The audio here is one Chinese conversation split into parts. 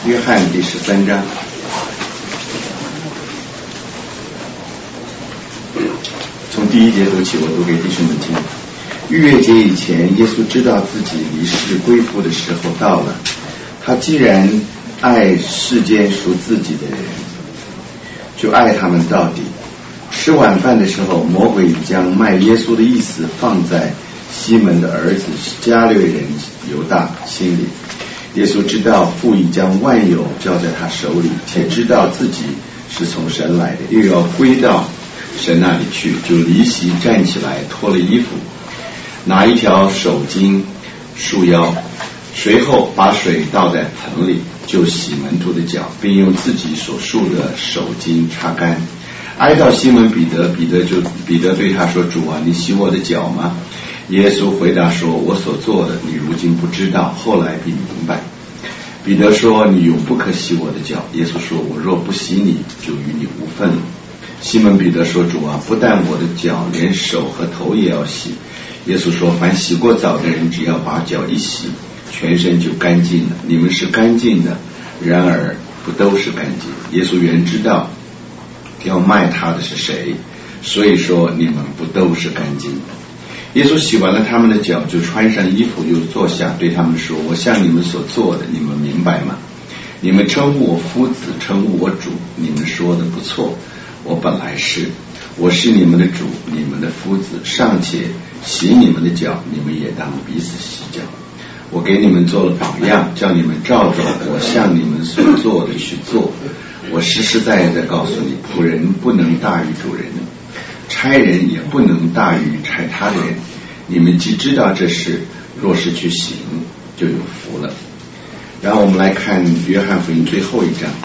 约翰第13章。从第1节读起，我读给弟兄们听。逾越节以前，耶稣知道自己离世归父的时候到了。他既然爱世间属自己的人，就爱他们到底。吃晚饭的时候，魔鬼将卖耶稣的意思放在西门的儿子加略人犹大心里。耶稣知道父已将万有交在他手里，且知道自己是从神来的，又要归到神那里去，就离席站起来，脱了衣服，拿一条手巾束腰，随后把水倒在盆里，就洗门徒的脚，并用自己所束的手巾擦干。挨到西门彼得，彼得对他说：主啊，你洗我的脚吗？耶稣回答说：我所做的你如今不知道，后来必明白。彼得说：你永不可洗我的脚。耶稣说：我若不洗你，就与你无分了。西门彼得说：主啊，不但我的脚，连手和头也要洗。耶稣说：凡洗过澡的人，只要把脚一洗，全身就干净了。你们是干净的，然而不都是干净。耶稣原知道要卖他的是谁，所以说你们不都是干净的。耶稣洗完了他们的脚，就穿上衣服，又坐下，对他们说：我向你们所做的，你们明白吗？你们称呼我夫子，称呼我主，你们说的不错，我本来是，我是你们的主，你们的夫子，尚且洗你们的脚，你们也当彼此洗脚。我给你们做了榜样，叫你们照着我向你们所做的去做。我实实在在告诉你，仆人不能大于主人，差人也不能大于差他的人。你们既知道这事，若是去行，就有福了。然后我们来看约翰福音最后一章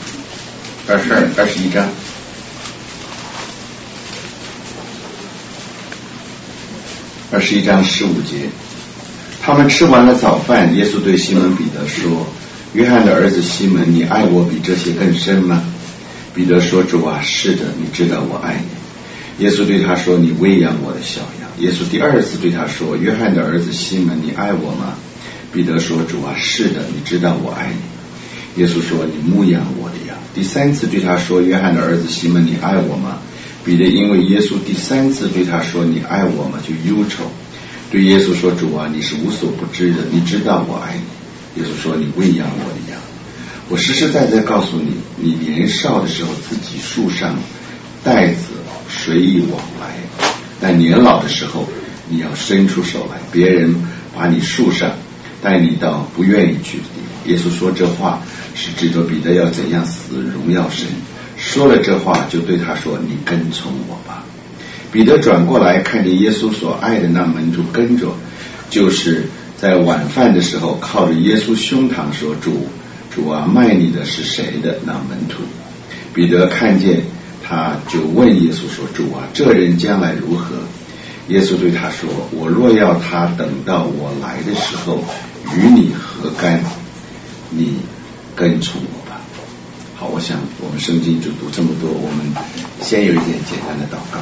21章。21章15节。他们吃完了早饭，耶稣对西门彼得说：约翰的儿子西门，你爱我比这些更深吗？彼得说：主啊，是的，你知道我爱你。耶稣对他说：你喂养我的小羊。耶稣第二次对他说：约翰的儿子西门，你爱我吗？彼得说：主啊，是的，你知道我爱你。耶稣说：你牧养我的羊。第三次对他说：约翰的儿子西门，你爱我吗？彼得因为耶稣第三次对他说：你爱我吗？就忧愁，对耶稣说：主啊，你是无所不知的，你知道我爱你。耶稣说：你喂养我的羊。我实实在在告诉你，你年少的时候自己束上带子，随意往来，但年老的时候你要伸出手来，别人把你束上，带你到不愿意去的地方。耶稣说这话是指着彼得要怎样死，荣耀神。说了这话，就对他说：你跟从我吧。彼得转过来，看见耶稣所爱的那门徒跟着，就是在晚饭的时候靠着耶稣胸膛说：主啊，卖你的是谁的那门徒。彼得看见他，就问耶稣说：主啊，这人将来如何？耶稣对他说：我若要他等到我来的时候与你何干？你跟从我吧。好，我想我们圣经就读这么多，我们先有一点简单的祷告。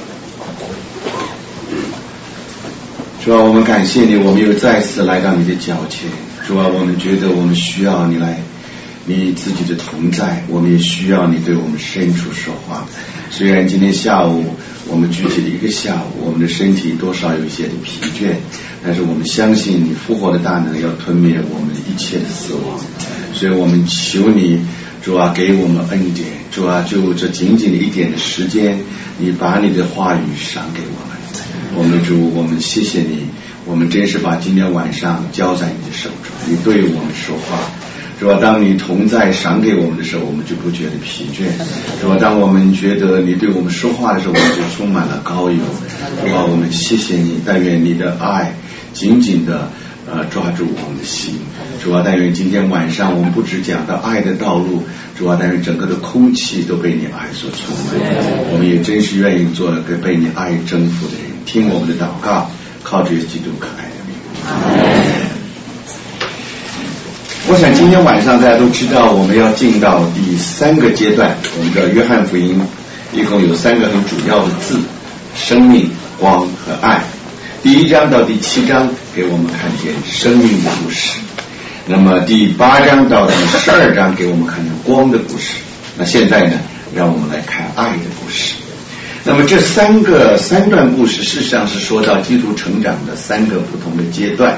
主啊，我们感谢你，我们又再次来到你的脚前。主啊，我们觉得我们需要你来，你自己的同在，我们也需要你对我们深处说话。虽然今天下午我们具体的一个下午，我们的身体多少有一些的疲倦，但是我们相信你复活的大能要吞灭我们一切的死亡。所以我们求你，主啊，给我们恩典。主啊，就这仅仅的一点的时间，你把你的话语赏给我们。我们的主，我们谢谢你，我们真是把今天晚上交在你的手中，你对我们说话。主啊，当你同在赏给我们的时候，我们就不觉得疲倦。主啊，当我们觉得你对我们说话的时候，我们就充满了高油。主啊，我们谢谢你，但愿你的爱紧紧的抓住我们的心。主啊，但愿今天晚上我们不只讲到爱的道路，主啊，但愿整个的空气都被你爱所充满。我们也真是愿意做一个被你爱征服的人。听我们的祷告，靠着基督可爱的名。我想今天晚上大家都知道，我们要进到第3个阶段。我们的约翰福音一共有3个很主要的字：生命、光和爱。第1章到第7章给我们看见生命的故事， 那么第8章到第12章给我们看见光的故事。那现在呢，让我们来看爱的故事。那么这三段故事事实上是说到基督成长的3个不同的阶段。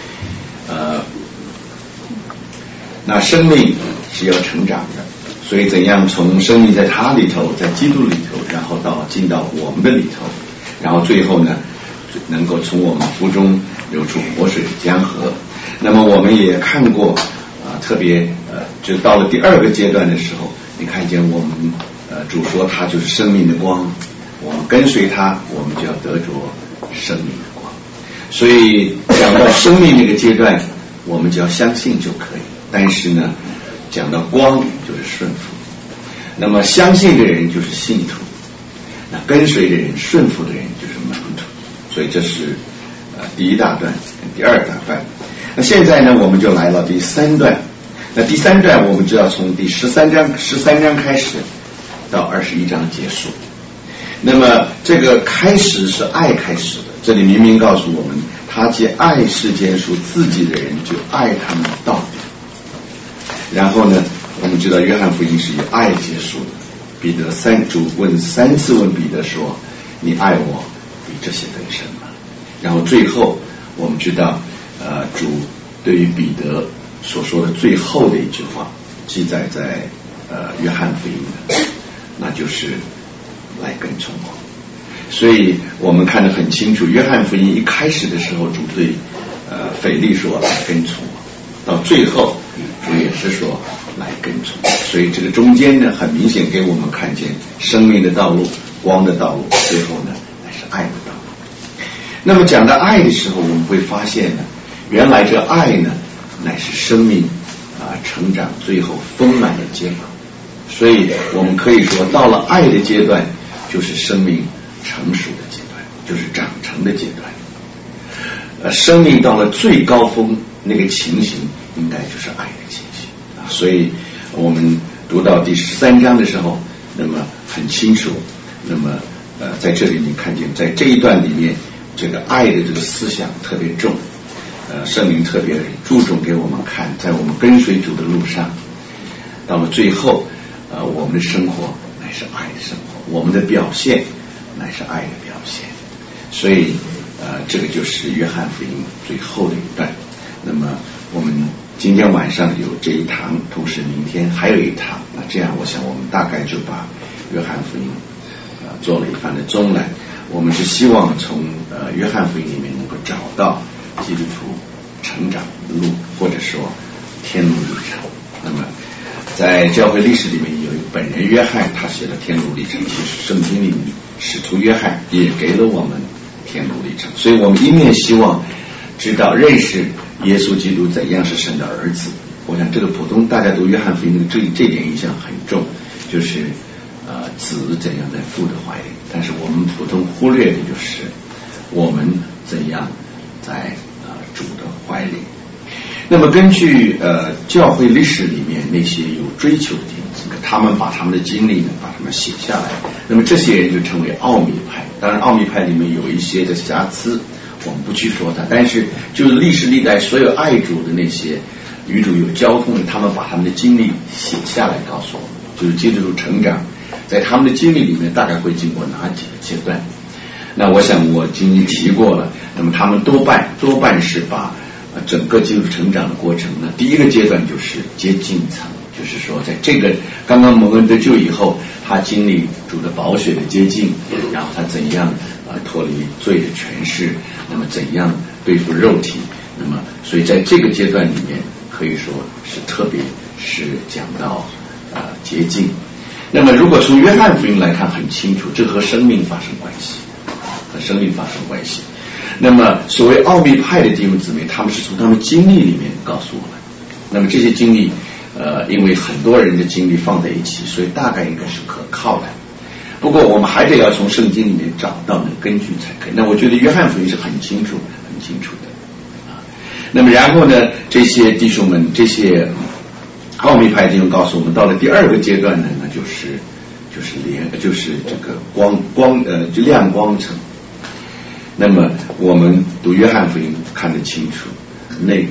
那生命是要成长的，所以怎样从生命在他里头，在基督里头，然后进到我们的里头，然后最后呢能够从我们腹中流出活水的江河。那么我们也看过特别就到了第2个阶段的时候，你看见我们主说他就是生命的光，我们跟随他，我们就要得着生命的光。所以讲到生命那个阶段，我们只要相信就可以。但是呢，讲到光就是顺服。那么相信的人就是信徒，那跟随的人、顺服的人就是门徒。所以这是第1大段跟第2大段。那现在呢，我们就来到第3段。那第3段我们就要从第13章开始到21章结束。那么这个开始是爱开始的，这里明明告诉我们，他既爱世间属自己的人，就爱他们到底。然后呢，我们知道约翰福音是以爱结束的。彼得主3次问彼得说：“你爱我比这些更深吗？”然后最后我们知道，主对于彼得所说的最后的一句话，记载在约翰福音的，那就是来跟从我。所以我们看得很清楚，约翰福音一开始的时候，主对腓力说来跟从我，到最后主也是说来跟从我。所以这个中间呢，很明显给我们看见生命的道路、光的道路，最后呢乃是爱的道路。那么讲到爱的时候，我们会发现呢，原来这爱呢乃是生命成长最后丰满的结果。所以我们可以说，到了爱的阶段，就是生命成熟的阶段，就是长成的阶段。生命到了最高峰那个情形，应该就是爱的情形所以我们读到第13章的时候，那么很清楚，那么在这里你看见，在这一段里面，这个爱的这个思想特别重。圣灵特别注重给我们看，在我们跟随主的路上，到了最后我们的生活乃是爱的生活，我们的表现乃是爱的表现。所以这个就是约翰福音最后的一段。那么我们今天晚上有这一堂，同时明天还有一堂，那这样我想我们大概就把约翰福音做了一番的综览。我们是希望从约翰福音里面能够找到基督徒成长的路，或者说天路历程。那么在教会历史里面有一个本人约翰，他写的天路历程，其实圣经里面使徒约翰也给了我们天路历程。所以我们一面希望知道认识耶稣基督怎样是神的儿子。我想这个普通大家读约翰福音这点印象很重，就是子怎样在父的怀里，但是我们普通忽略的就是我们怎样在主的怀里。那么根据教会历史里面那些有追求的人，他们把他们的经历呢，把他们写下来，那么这些人就称为奥秘派。当然奥秘派里面有一些的瑕疵，我们不去说它，但是就是历史历代所有爱主的那些与主有交通的，他们把他们的经历写下来告诉我们，就是基督徒成长在他们的经历里面大概会经过哪几个阶段。那我想我今天提过了，那么他们多半是把整个基督徒成长的过程呢，第一个阶段就是接近层，就是说在这个刚刚蒙恩得救以后，他经历主的宝血的接近，然后他怎样脱离罪的权势，那么怎样对付肉体，那么所以在这个阶段里面可以说是特别是讲到洁净。那么如果从约翰福音来看，很清楚这和生命发生关系，和生命发生关系。那么所谓奥秘派的弟兄姊妹，他们是从他们经历里面告诉我们，那么这些经历因为很多人的经历放在一起，所以大概应该是可靠的。不过我们还得要从圣经里面找到那个根据才可以。那我觉得约翰福音是很清楚的那么然后呢，这些弟兄们，这些奥秘派弟兄告诉我们，到了第二个阶段呢，那就是这个就亮光层。那么我们读约翰福音看得清楚，那个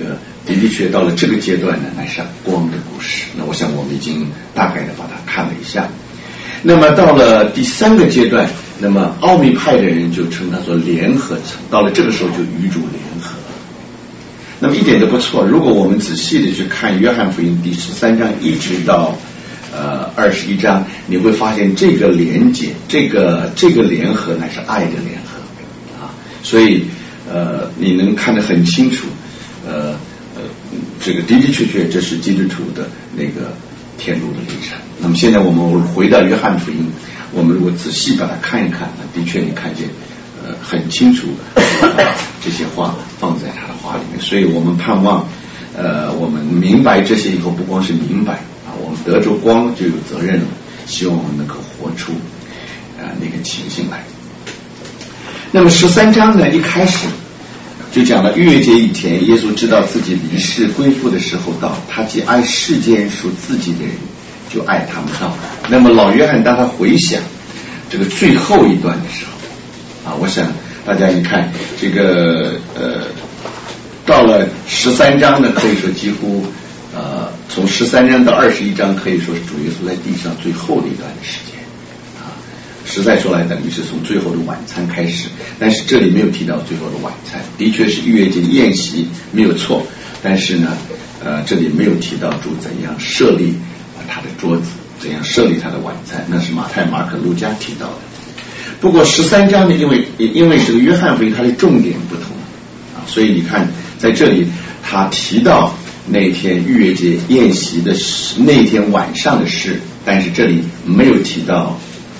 的确到了这个阶段呢，乃是光的故事。那我想我们已经大概的把它看了一下。那么到了第3个阶段，那么奥秘派的人就称它做联合城，到了这个时候就与主联合。那么一点都不错，如果我们仔细的去看约翰福音第13章一直到21章，你会发现这个连结，这个联合乃是爱的联合啊，所以你能看得很清楚，这个的确这是基督徒的那个天路的历程。那么现在我们回到约翰福音，我们如果仔细把它看一看，的确你看见很清楚这些话放在他的话里面。所以我们盼望我们明白这些以后，不光是明白啊，我们得着光就有责任了，希望我们能够活出那个情形来。那么13章呢，一开始就讲了逾越节以前，耶稣知道自己离世归父的时候到，他既爱世间属自己的人，就爱他们到。那么老约翰当他回想这个最后一段的时候啊，我想大家一看这个到了13章呢，可以说几乎从13章到21章可以说是主耶稣在地上最后的一段的时间啊，实在说来等于是从最后的晚餐开始，但是这里没有提到最后的晚餐，的确是逾越节的宴席没有错，但是呢这里没有提到主怎样设立他的桌子，怎样设立他的晚餐，那是马太、马可、路加提到的。不过13章呢，因为这个约翰福音它的重点不同啊，所以你看在这里他提到那天逾越节宴席的那天晚上的事，但是这里没有提到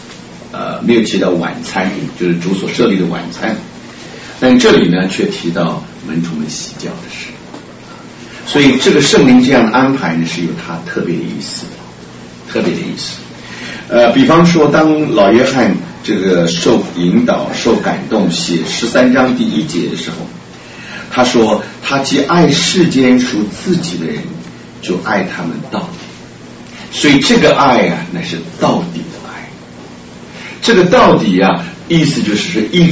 晚餐，就是主所设立的晚餐，但这里呢却提到门徒们洗脚的事。所以这个圣灵这样的安排呢，是有它特别的意思比方说当老约翰这个受引导受感动写13章第1节的时候，他说他既爱世间属自己的人，就爱他们到底。所以这个爱啊，乃是到底的爱。这个到底啊，意思就是说一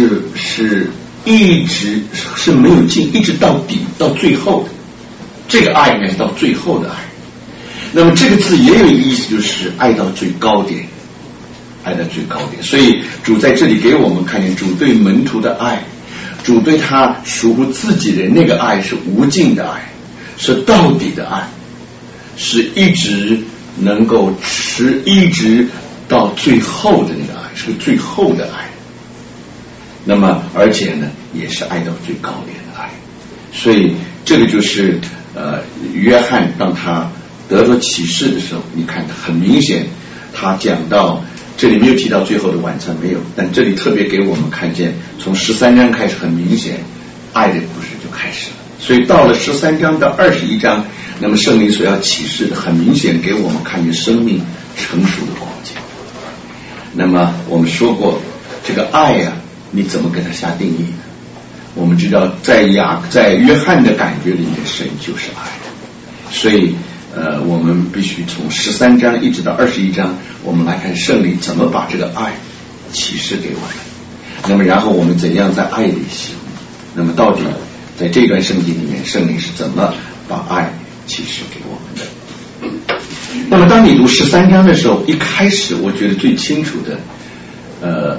直是没有尽，一直到底到最后的。这个爱呢是到最后的爱。那么这个字也有一个意思，就是爱到最高点，爱到最高点。所以主在这里给我们看见主对门徒的爱，主对他属乎自己的那个爱是无尽的爱，是到底的爱，是一直能够一直到最后的那个爱，是个最后的爱。那么而且呢也是爱到最高点的爱。所以这个就是约翰当他得着启示的时候，你看很明显他讲到这里没有提到最后的晚餐，没有，但这里特别给我们看见从13章开始很明显爱的故事就开始了。所以到了13章到21章，那么圣灵所要启示的很明显给我们看见生命成熟的光景。那么我们说过这个爱啊，你怎么给它下定义呢？我们知道在约翰的感觉里面，神就是爱。所以我们必须从13章一直到21章，我们来看圣灵怎么把这个爱启示给我们。那么然后我们怎样在爱里行？那么到底在这段圣经里面，圣灵是怎么把爱启示给我们的？那么当你读13章的时候，一开始我觉得最清楚的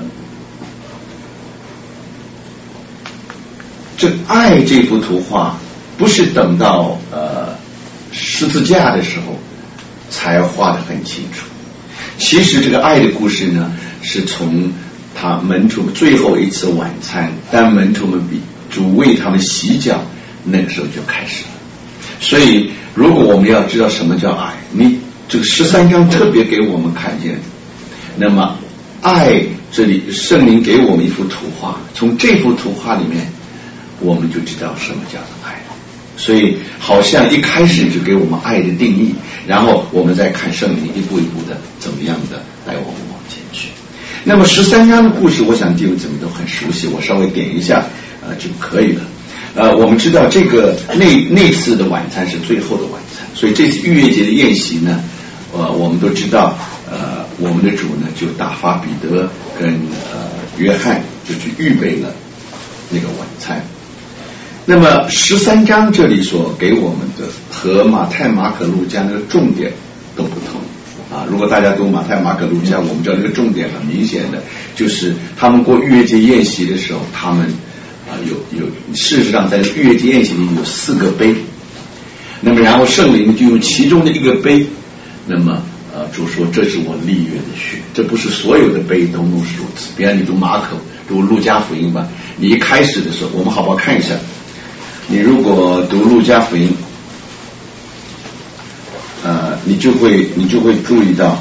这爱这幅图画不是等到十字架的时候才画得很清楚。其实这个爱的故事呢，是从他门徒最后一次晚餐，当门徒们比主为他们洗脚那个时候就开始了。所以如果我们要知道什么叫爱，你这个13章特别给我们看见，那么爱这里圣灵给我们一幅图画，从这幅图画里面我们就知道什么叫做爱。所以好像一开始就给我们爱的定义，然后我们再看圣灵一步一步的怎么样的带我们往前去。那么13章的故事，我想弟兄姊妹都很熟悉，我稍微点一下就可以了。我们知道这个那次的晚餐是最后的晚餐，所以这次逾越节的宴席呢，我们都知道我们的主呢就打发彼得跟约翰就去预备了那个晚餐。 那么13章这里所给我们的和马太、马可、路加那个重点都不同啊。如果大家读马太、马可、路加，我们知道这个重点很明显的就是他们过逾越节宴席的时候，他们事实上在逾越节宴席里有4个杯，那么然后圣灵就用其中的一个杯，那么主说这是我立约的血，这不是所有的杯都如此。比方你读马可、读路加福音吧，你一开始的时候，我们好不好看一下？你如果读路加福音，你就会注意到，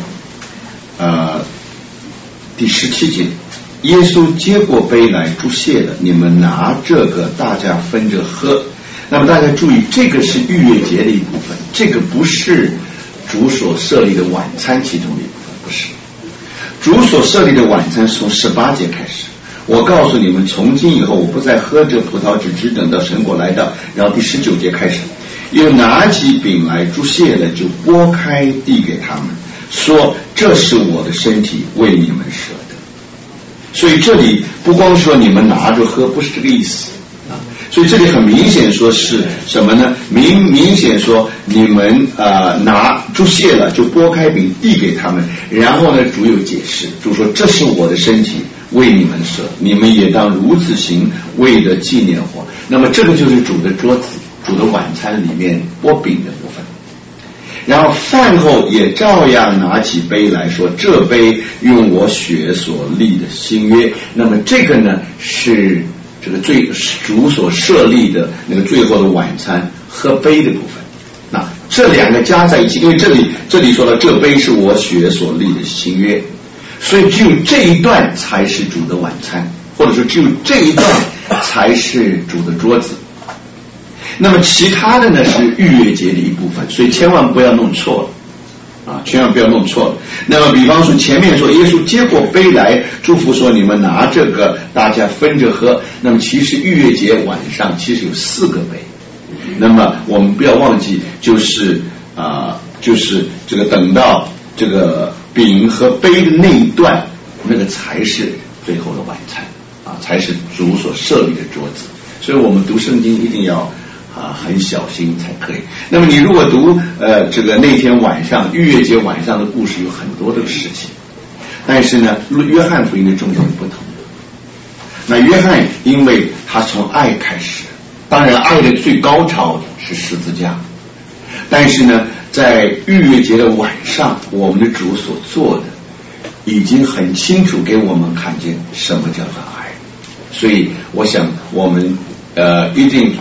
第17节，耶稣接过杯来祝谢了，你们拿这个大家分着喝。那么大家注意，这个是逾越节的一部分，这个不是主所设立的晚餐其中的一部分，不是。主所设立的晚餐是从18节开始。我告诉你们，从今以后我不再喝这葡萄汁，只等到神国来到。然后第19节开始，又拿起饼来祝谢了，就拨开递给他们，说这是我的身体，为你们舍的。所以这里不光说你们拿着喝，不是这个意思啊。所以这里很明显说是什么呢？明显说你们拿祝谢了，就拨开饼递给他们。然后呢，主有解释，主说这是我的身体，为你们舍，你们也当如此行，为了纪念我。那么这个就是主的桌子，主的晚餐里面拨饼的部分。然后饭后也照样拿起杯来说，这杯用我血所立的新约。那么这个呢是这个主所设立的那个最后的晚餐喝杯的部分。那这两个加在一起，因为这里说了这杯是我血所立的新约，所以只有这一段才是主的晚餐，或者说只有这一段才是主的桌子。那么其他的呢是逾越节的一部分，所以千万不要弄错了啊，千万不要弄错了。那么比方说前面说耶稣接过杯来祝福说你们拿这个大家分着喝，那么其实逾越节晚上其实有4个杯。那么我们不要忘记，就是这个等到这个饼和杯的那一段，那个才是最后的晚餐啊，才是主所设立的桌子。所以我们读圣经一定要很小心才可以。那么你如果读这个那天晚上逾越节晚上的故事，有很多的事情，但是呢约翰福音的重点不同。那约翰因为他从爱开始，当然爱的最高潮是十字架，但是呢在逾越节的晚上，我们的主所做的已经很清楚给我们看见什么叫做爱。所以我想我们一定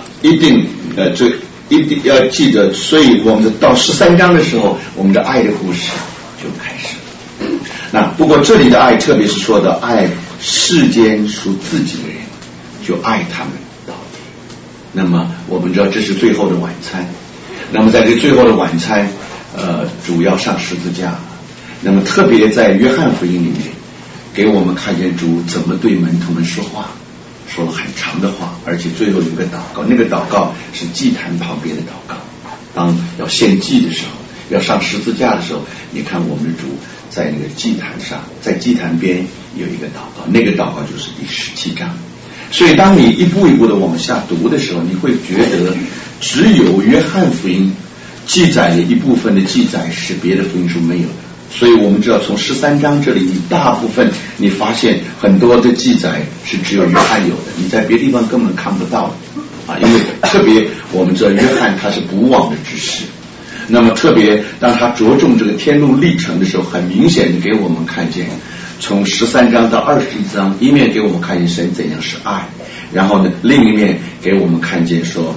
要记得，所以我们到13章的时候，我们的爱的故事就开始了。那不过这里的爱，特别是说的爱世间属自己的人，就爱他们到底。那么我们知道这是最后的晚餐，那么在这最后的晚餐主要上十字架。那么特别在约翰福音里面给我们看见主怎么对门徒们说话，说了很长的话，而且最后有个祷告，那个祷告是祭坛旁边的祷告。当要献祭的时候，要上十字架的时候，你看我们的主在那个祭坛上，在祭坛边有一个祷告，那个祷告就是第17章。所以当你一步一步的往下读的时候，你会觉得只有约翰福音记载了一部分的记载是别的福音书没有的。所以我们知道从13章这里，你大部分你发现很多的记载是只有约翰有的，你在别的地方根本看不到的啊。因为特别我们知道约翰他是不忘的执事，那么特别当他着重这个天路历程的时候，很明显的给我们看见从13章到21章，一面给我们看见神怎样是爱，然后呢另一面给我们看见说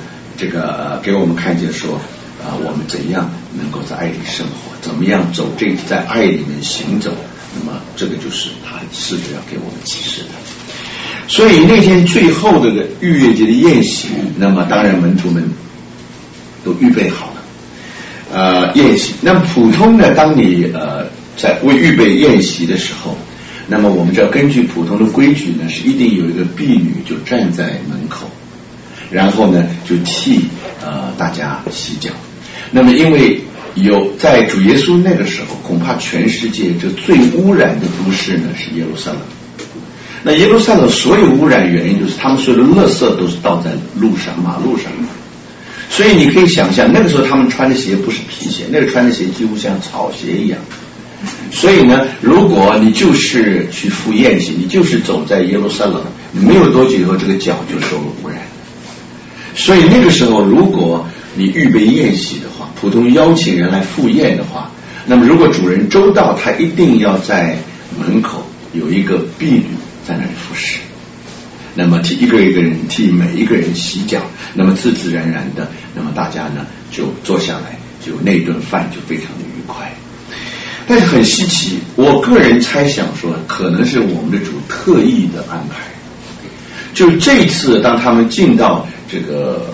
我们怎样能够在爱里生活，怎么样走在爱里面行走。那么这个就是他试着要给我们启示的。所以那天最后这个逾越节的宴席，那么当然门徒们都预备好了宴席。那么普通的当你在为预备宴席的时候，那么我们就要根据普通的规矩呢，是一定有一个婢女就站在门口，然后呢就替大家洗脚。那么因为在主耶稣那个时候，恐怕全世界这最污染的都市呢是耶路撒冷。 那耶路撒冷所有污染原因就是他们所有的垃圾都是倒在路上、马路上，所以你可以想象，那个时候他们穿的鞋不是皮鞋，那个穿的鞋几乎像草鞋一样。所以呢，如果你就是去赴宴席，你就是走在耶路撒冷，没有多久以后，这个脚就受了污染。所以那个时候，如果你预备宴席的话，普通邀请人来赴宴的话，那么如果主人周到，他一定要在门口有一个婢女在那里服侍，那么替一个人替每一个人洗脚，那么自自然然的，那么大家呢就坐下来，就那顿饭就非常的愉快。但是很稀奇，我个人猜想说，可能是我们的主特意的安排。就这一次，当他们进到这个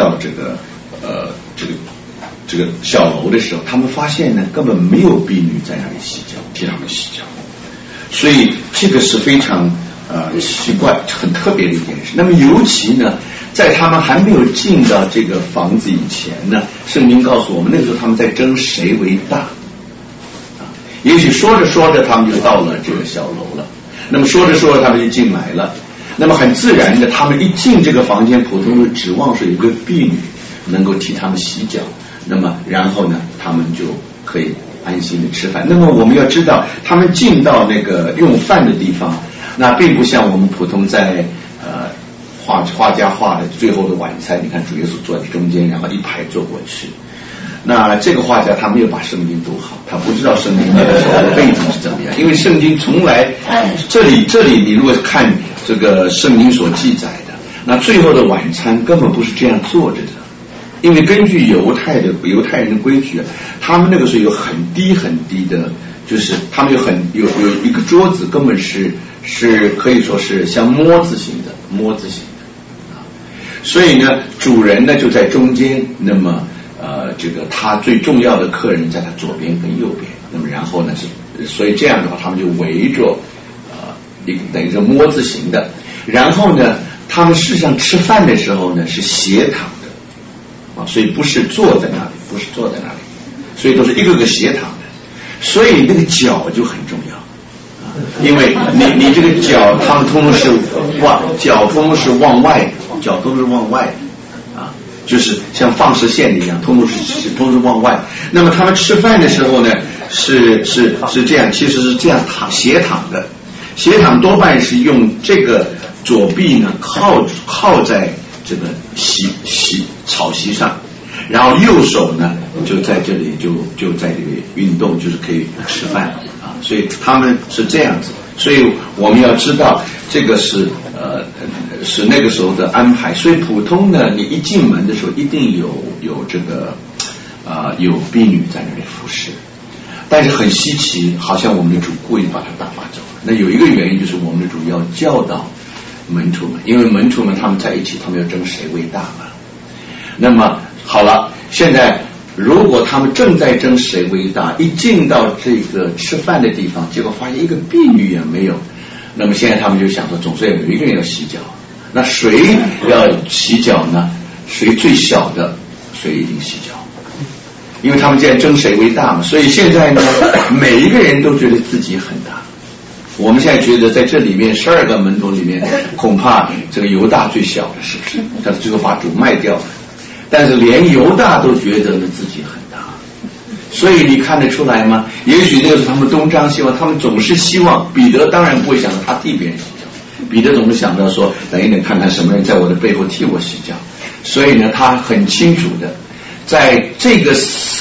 小楼的时候，他们发现呢，根本没有婢女在那里洗脚，替他们洗脚。所以这个是非常奇怪、很特别的一件事。那么尤其呢，在他们还没有进到这个房子以前呢，圣经告诉我们，那个时候他们在争谁为大。也许说着说着，他们就到了这个小楼了。那么说着说着，他们就进来了。那么很自然的，他们一进这个房间，普通的指望是有一个婢女能够替他们洗脚。那么然后呢，他们就可以安心的吃饭。那么我们要知道，他们进到那个用饭的地方，那并不像我们普通在画家画的最后的晚餐，你看主耶稣坐在中间，然后一排坐过去。那这个画家他没有把圣经读好，他不知道圣经那个时候的背景是怎么样，因为圣经从来这里你如果看这个圣经所记载的，那最后的晚餐根本不是这样坐着的，因为根据犹太人的规矩，他们那个时候有很低的，就是他们有一个桌子，根本是可以说是像摸字形的，所以呢，主人呢就在中间，那么这个他最重要的客人在他左边跟右边，那么然后呢所以这样的话，他们就围着等于是摸字形的，然后呢，他们事实上吃饭的时候呢是斜躺的所以不是坐在那里，所以都是一个个斜躺的，所以那个脚就很重要因为你这个脚，他们通通是脚通通是往外，脚都是往外就是像放射线一样，通通是往外。那么他们吃饭的时候呢，是这样，其实是这样斜躺的，斜躺多半是用这个左臂呢靠在这个草席上，然后右手呢就在这里就在这里运动，就是可以吃饭所以他们是这样子。所以我们要知道这个是那个时候的安排。所以普通呢，你一进门的时候一定有这个有婢女在那里服侍，但是很稀奇，好像我们的主故意把他打发走了。那有一个原因就是我们的主要教导门徒们，因为门徒们他们在一起，他们要争谁为大嘛。那么好了，现在如果他们正在争谁为大，一进到这个吃饭的地方，结果发现一个婢女也没有，那么现在他们就想说，总是有一个人要洗脚，那谁要洗脚呢？谁最小的谁一定洗脚，因为他们现在争谁为大嘛。所以现在呢，每一个人都觉得自己很大。我们现在觉得在这里面12个门徒里面，恐怕这个犹大最小的，是不是？但是最后把主卖掉了，但是连犹大都觉得呢自己很大。所以你看得出来吗？也许那个是他们东张西望，他们总是希望，彼得当然不会想到他替别人洗脚，彼得总是想到说，等一等看看什么人在我的背后替我洗脚。所以呢，他很清楚的，在这个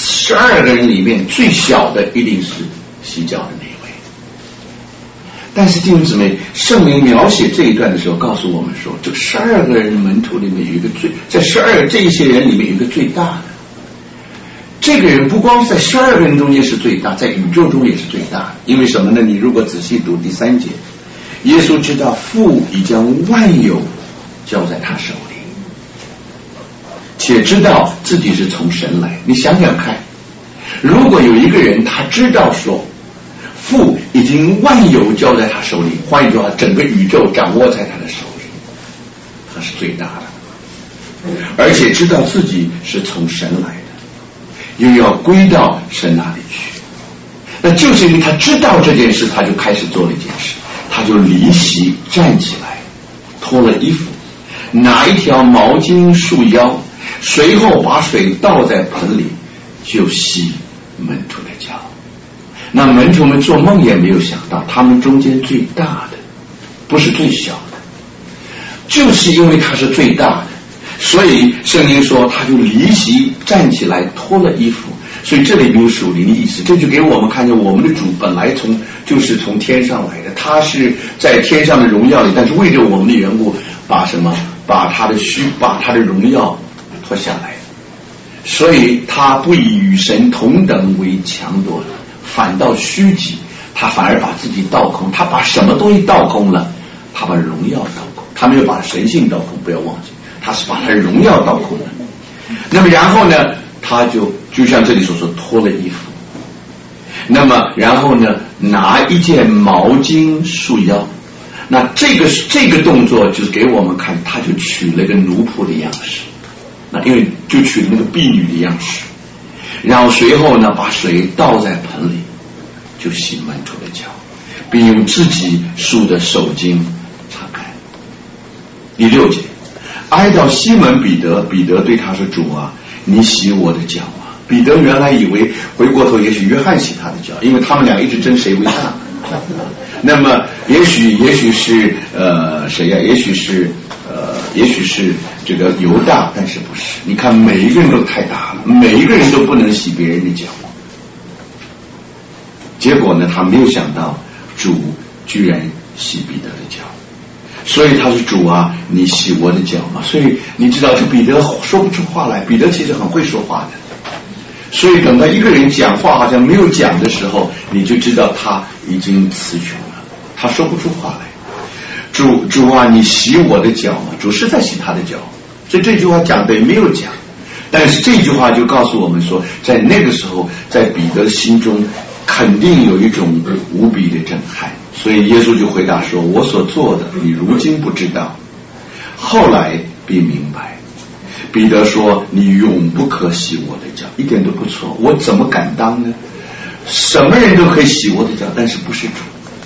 12个人里面，最小的一定是洗脚的那一位。但是弟兄姊妹，圣灵描写这一段的时候告诉我们说，这12个人门徒里面有一个在这一些人里面有一个最大的。这个人不光是在12个人中间是最大，在宇宙中也是最大的。因为什么呢？你如果仔细读第3节，耶稣知道父已将万有交在他手里，且知道自己是从神来。你想想看，如果有一个人他知道说父已经万有交在他手里，换一句话，整个宇宙掌握在他的手里，他是最大的，而且知道自己是从神来的，又要归到神那里去。那就是因为他知道这件事，他就开始做了一件事，他他就离席站起来，脱了衣服，拿一条毛巾束腰，随后把水倒在盆里，就洗门徒的脚。那门徒们做梦也没有想到，他们中间最大的不是最小的，就是因为他是最大的，所以圣经说他就离席站起来，脱了衣服。所以这里没有属灵的意思，这就给我们看见我们的主本来就是从天上来的，他是在天上的荣耀里，但是为着我们的缘故，把他的荣耀脱下来，所以他不以与神同等为强夺，反倒虚己，他反而把自己倒空。他把什么东西倒空了？他把荣耀倒空，他没有把神性倒空，不要忘记，他是把他的荣耀倒空的。那么然后呢，他就像这里所说，脱了衣服，那么然后呢，拿一件毛巾束腰。那这个动作就是给我们看，他就取了一个奴仆的样式，那因为就取了那个婢女的样式，然后随后呢，把水倒在盆里，就洗门徒的脚，并用自己束的手巾擦干。第6节，挨到西门彼得，彼得对他说：“主啊，你洗我的脚吗？”彼得原来以为回过头也许约翰洗他的脚，因为他们俩一直争谁为大。那么也许是谁呀？也许是这个犹大，但是不是？你看每一个人都太大了，每一个人都不能洗别人的脚。结果呢，他没有想到主居然洗彼得的脚，所以他说：“主啊，你洗我的脚吗？”所以你知道，这彼得说不出话来。彼得其实很会说话的。所以等到一个人讲话好像没有讲的时候，你就知道他已经词穷了，他说不出话来。主啊，你洗我的脚吗？主是在洗他的脚，所以这句话讲的也没有讲，但是这句话就告诉我们说，在那个时候，在彼得的心中肯定有一种无比的震撼。所以耶稣就回答说：“我所做的，你如今不知道，后来必明白。”彼得说：“你永不可洗我的脚。”一点都不错，我怎么敢当呢？什么人都可以洗我的脚，但是不是主。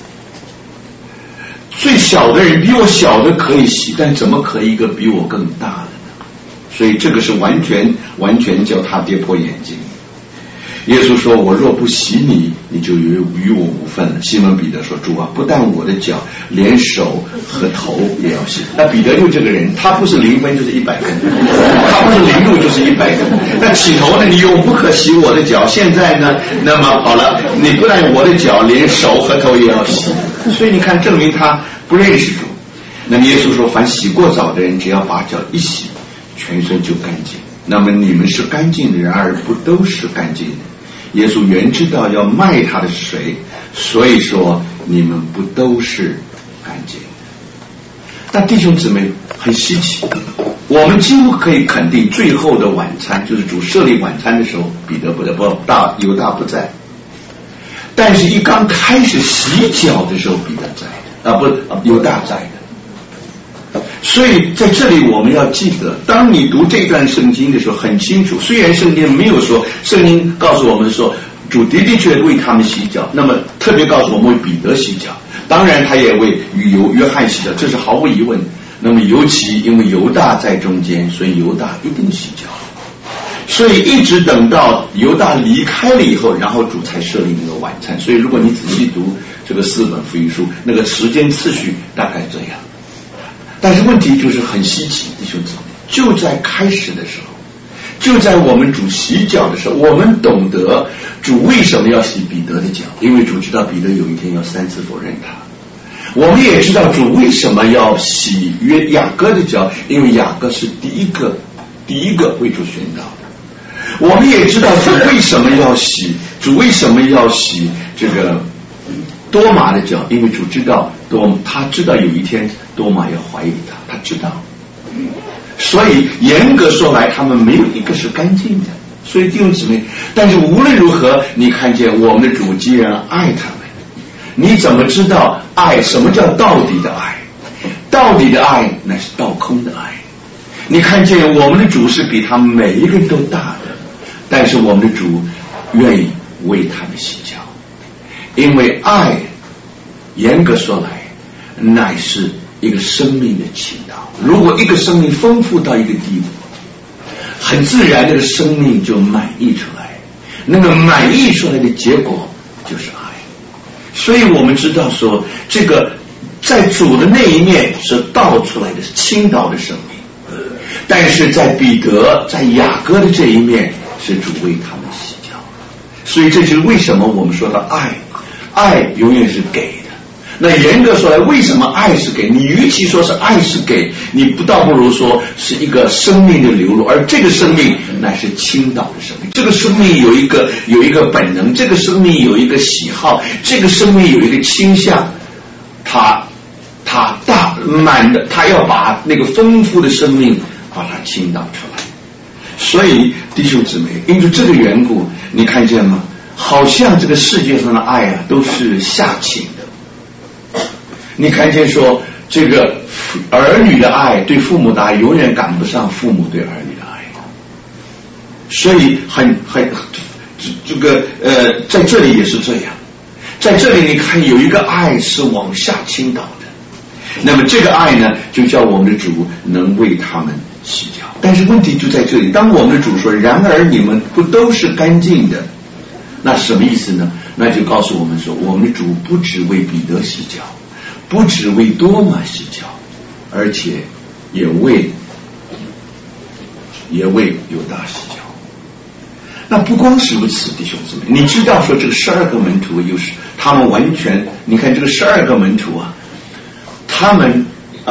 最小的人比我小的可以洗，但怎么可以一个比我更大的呢？所以这个是完全叫他跌破眼镜。耶稣说：“我若不洗你，你就与我无分了。”西门彼得说：“主啊，不但我的脚，连手和头也要洗。”那彼得就这个人，他不是0分就是100分，他不是0度就是100分。那起头呢，你永不可洗我的脚。现在呢，那么好了，你不但我的脚，连手和头也要洗。所以你看，证明他不认识主。那么耶稣说：“凡洗过澡的人，只要把脚一洗，全身就干净。那么你们是干净的，然而不都是干净的。耶稣原知道要卖他的是谁，所以说你们不都是干净的。”但弟兄姊妹很稀奇，我们几乎可以肯定，最后的晚餐就是主设立晚餐的时候，彼得犹大不在，但是一刚开始洗脚的时候，彼得在的，犹大在的。所以在这里我们要记得，当你读这段圣经的时候很清楚，虽然圣经没有说，圣经告诉我们说主的确为他们洗脚，那么特别告诉我们为彼得洗脚，当然他也为约翰洗脚，这是毫无疑问。那么尤其因为犹大在中间，所以犹大一定洗脚。所以一直等到犹大离开了以后，然后主才设立那个晚餐。所以如果你仔细读这个4本福音书，那个时间次序大概这样。但是问题就是很稀奇，弟兄姊妹，就在开始的时候，就在我们主洗脚的时候，我们懂得主为什么要洗彼得的脚，因为主知道彼得有一天要3次否认他。我们也知道主为什么要洗雅各的脚，因为雅各是第一个为主宣道的。我们也知道主为什么要洗这个多马的脚，因为主知道他知道有一天多马要怀疑他知道。所以严格说来，他们没有一个是干净的。所以弟兄姊妹，但是无论如何，你看见我们的主既然爱他们，你怎么知道爱？什么叫到底的爱？到底的爱那是倒空的爱。你看见我们的主是比他们每一个人都大的，但是我们的主愿意为他们洗脚，因为爱严格说来乃是一个生命的倾倒。如果一个生命丰富到一个地步，很自然这个生命就满溢出来，那个满溢出来的结果就是爱。所以我们知道说，这个在主的那一面是倒出来的，是倾倒的生命，但是在彼得在雅各的这一面是主为他们洗脚。所以这就是为什么我们说到爱永远是给的。那严格说来，为什么爱是给？你与其说是爱是给，你倒不如说是一个生命的流露，而这个生命乃是倾倒的生命。这个生命有一个本能，这个生命有一个喜好，这个生命有一个倾向，他要把那个丰富的生命把它倾倒出来。所以弟兄姊妹，因为这个缘故，你看见吗？好像这个世界上的爱啊都是下倾的。你看见说，这个儿女的爱对父母的爱永远赶不上父母对儿女的爱，所以在这里也是这样。在这里你看有一个爱是往下倾倒的，那么这个爱呢，就叫我们的主能为他们洗脚。但是问题就在这里，当我们的主说然而你们不都是干净的，那什么意思呢？那就告诉我们说，我们的主不只为彼得洗脚，不只为多马洗脚，而且也为犹大洗脚。那不光是如此，弟兄姊妹，你知道说这个12个门徒又是他们完全，你看这个12个门徒啊，他们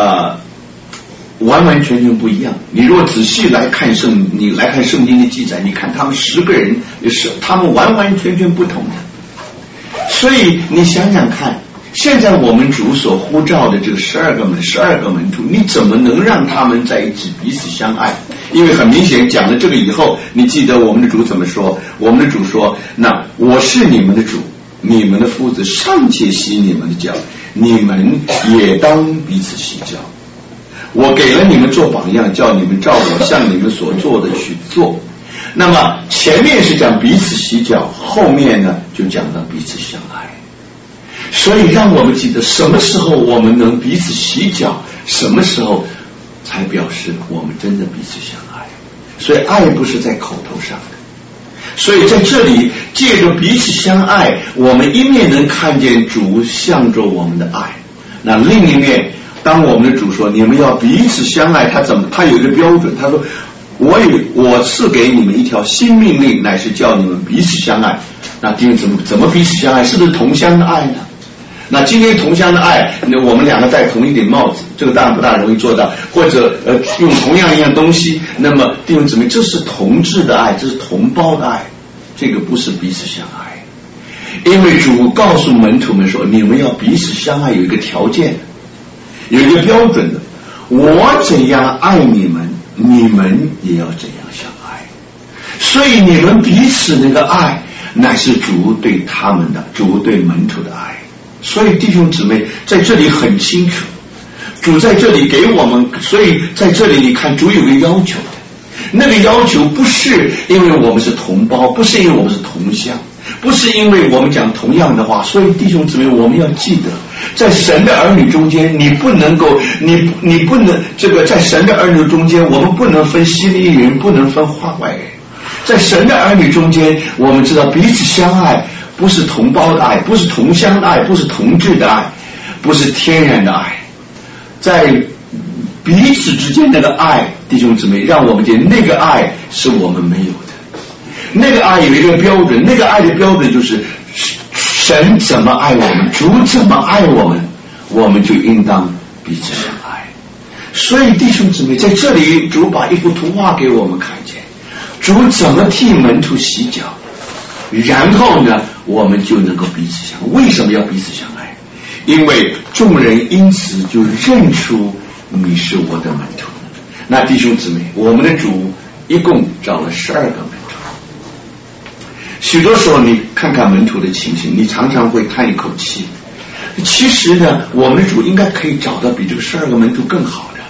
完完全全不一样。你如果仔细来看圣经的记载，你看他们10个人也是他们完完全全不同的。所以你想想看，现在我们主所呼召的这个12个门徒，你怎么能让他们在一起彼此相爱？因为很明显讲了这个以后，你记得我们的主怎么说？我们的主说，那我是你们的主，你们的夫子尚且洗你们的脚，你们也当彼此洗脚。我给了你们做榜样，叫你们照我向你们所做的去做。那么前面是讲彼此洗脚，后面呢就讲到彼此相爱。所以让我们记得什么时候我们能彼此洗脚，什么时候才表示我们真的彼此相爱。所以爱不是在口头上的。所以在这里借着彼此相爱，我们一面能看见主向着我们的爱，那另一面当我们的主说你们要彼此相爱，他有一个标准，他说我赐给你们一条新命令，乃是叫你们彼此相爱。那弟兄怎么彼此相爱？是不是同乡的爱呢？那今天同乡的爱，我们两个戴同一顶帽子，这个当然不大容易做到，或者用同样一样东西，那么弟兄姊妹，这是同志的爱，这是同胞的爱，这个不是彼此相爱。因为主告诉门徒们说，你们要彼此相爱，有一个条件，有一个标准的，我怎样爱你们，你们也要怎样相爱。所以你们彼此那个爱，乃是主对他们的，主对门徒的爱。所以弟兄姊妹在这里很清楚，主在这里给我们，所以在这里你看主有个要求的，那个要求不是因为我们是同胞，不是因为我们是同乡，不是因为我们讲同样的话。所以弟兄姊妹，我们要记得，在神的儿女中间，你不能这个在神的儿女中间，我们不能分希利人，不能分化外人。在神的儿女中间，我们知道彼此相爱，不是同胞的爱，不是同乡的爱，不是同志的爱，不是天然的爱，在彼此之间那个爱，弟兄姊妹，让我们觉得那个爱是我们没有的。那个爱有一个标准，那个爱的标准就是神怎么爱我们，主怎么爱我们，我们就应当彼此相爱。所以弟兄姊妹，在这里主把一幅图画给我们看见，主怎么替门徒洗脚，然后呢我们就能够彼此相爱。为什么要彼此相爱？因为众人因此就认出你是我的门徒。那弟兄姊妹，我们的主一共找了12个门徒。许多时候你看看门徒的情形，你常常会叹一口气。其实呢，我们的主应该可以找到比这个12个门徒更好的，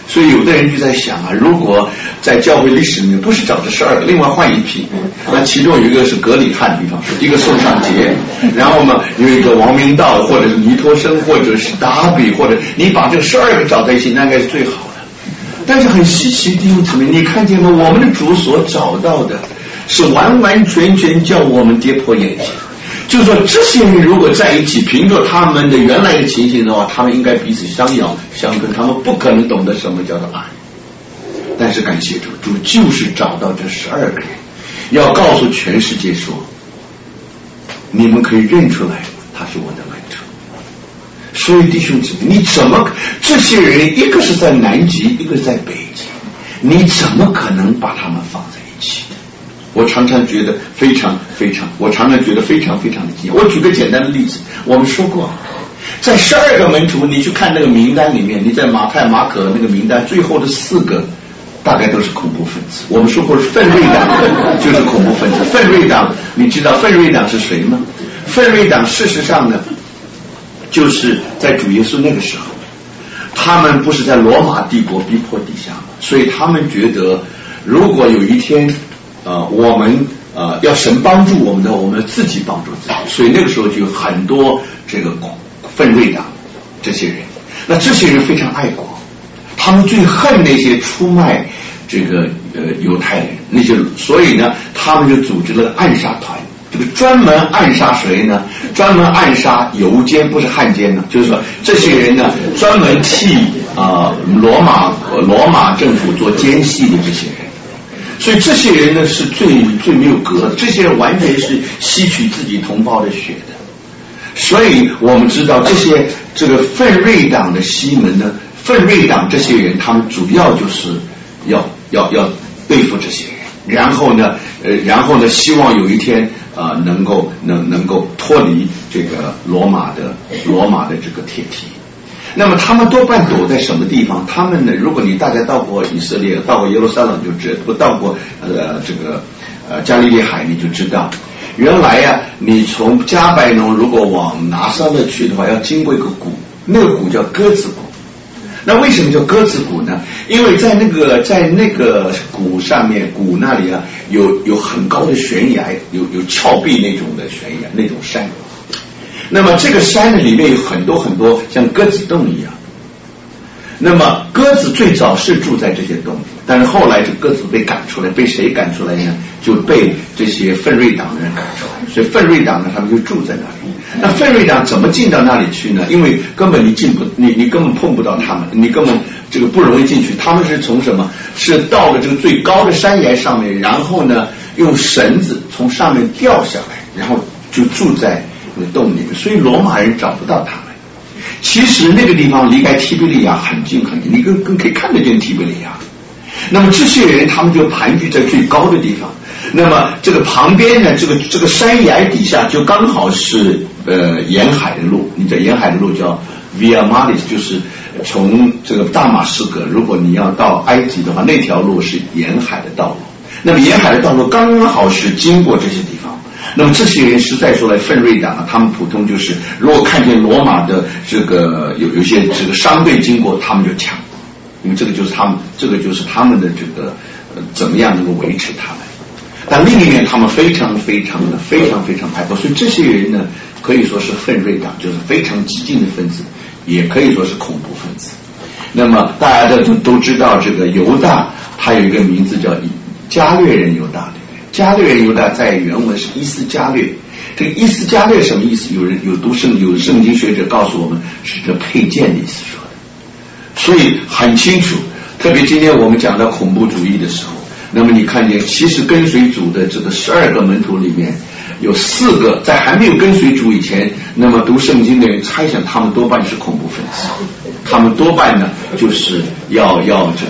所以有的人就在想啊，如果在教会历史里面不是找这12个，另外换一批，那其中有一个是格里汉，比方说一个宋尚节，然后呢有一个王明道，或者是尼托生，或者是达比，或者你把这12个找在一起，那应该是最好的。但是很稀奇，弟兄姊妹，你看见吗？我们的主所找到的是完完全全叫我们跌破眼镜。就是说，这些人如果在一起，凭着他们的原来的情形的话，他们应该彼此相咬相吞，他们不可能懂得什么叫做爱。但是感谢主，主就是找到这12个人，要告诉全世界说，你们可以认出来，他是我的门徒。所以弟兄姊妹，你怎么这些人一个是在南极，一个是在北极，你怎么可能把他们放在一起？我常常觉得非常的惊讶。我举个简单的例子，我们说过，在12个门徒，你去看那个名单里面，你在马太、马可那个名单最后的4个，大概都是恐怖分子。我们说过，奋锐党就是恐怖分子。奋锐党，你知道奋锐党是谁吗？奋锐党事实上呢，就是在主耶稣那个时候，他们不是在罗马帝国逼迫底下吗？所以他们觉得，如果有一天我们要神帮助我们的，我们自己帮助自己。所以那个时候就有很多这个奋锐党这些人。那这些人非常爱国，他们最恨那些出卖这个犹太人那些，所以呢，他们就组织了暗杀团。这个专门暗杀谁呢？专门暗杀犹监，不是汉奸呢。就是说，这些人呢，专门替罗马政府做奸细的这些人。所以这些人呢是最没有格的，这些人完全是吸取自己同胞的血的。所以我们知道这个奋锐党的西门呢，奋锐党这些人，他们主要就是要对付这些人，然后呢，希望有一天能够脱离这个罗马的这个铁蹄。那么他们多半躲在什么地方？他们呢？如果大家到过以色列，到过耶路撒冷到过加利利海，你就知道，原来呀，你从加百农如果往拿撒勒去的话，要经过一个谷，那个谷叫鸽子谷。那为什么叫鸽子谷呢？因为在那个谷上面，谷那里啊，有很高的悬崖，有峭壁那种的悬崖，那种山。那么这个山的里面有很多很多像鸽子洞一样。那么鸽子最早是住在这些洞里，但是后来这鸽子被赶出来，被谁赶出来呢？就被这些奋锐党的人赶出来。所以奋锐党呢，他们就住在那里。那奋锐党怎么进到那里去呢？因为根本你根本碰不到他们，你根本这个不容易进去。他们是从什么？是到了这个最高的山崖上面，然后呢用绳子从上面掉下来，然后就住在那个洞里面。所以罗马人找不到他们。其实那个地方离开提比利亚很近很近，你更可以看得见提比利亚。那么这些人他们就盘踞在最高的地方。那么这个旁边呢，这个山崖底下就刚好是沿海的路。你在沿海的路叫 Via Maris， 就是从这个大马士革，如果你要到埃及的话，那条路是沿海的道路。那么沿海的道路刚刚好是经过这些地方。那么这些人实在说来，奋锐党他们普通就是如果看见罗马的这个有些这个商队经过，他们就抢，因为这个就是他们的这个怎么样能够维持他们。但另一面他们非常排迫，所以这些人呢可以说是奋锐党，就是非常激进的分子，也可以说是恐怖分子。那么大家都知道这个犹大，他有一个名字叫加略人犹大。加略人犹大在原文是伊斯加略，这个伊斯加略什么意思？有圣经学者告诉我们是这配件的意思说的，所以很清楚。特别今天我们讲到恐怖主义的时候，那么你看见其实跟随主的这个12个门徒里面有4个在还没有跟随主以前，那么读圣经的人猜想他们多半是恐怖分子，他们多半呢就是要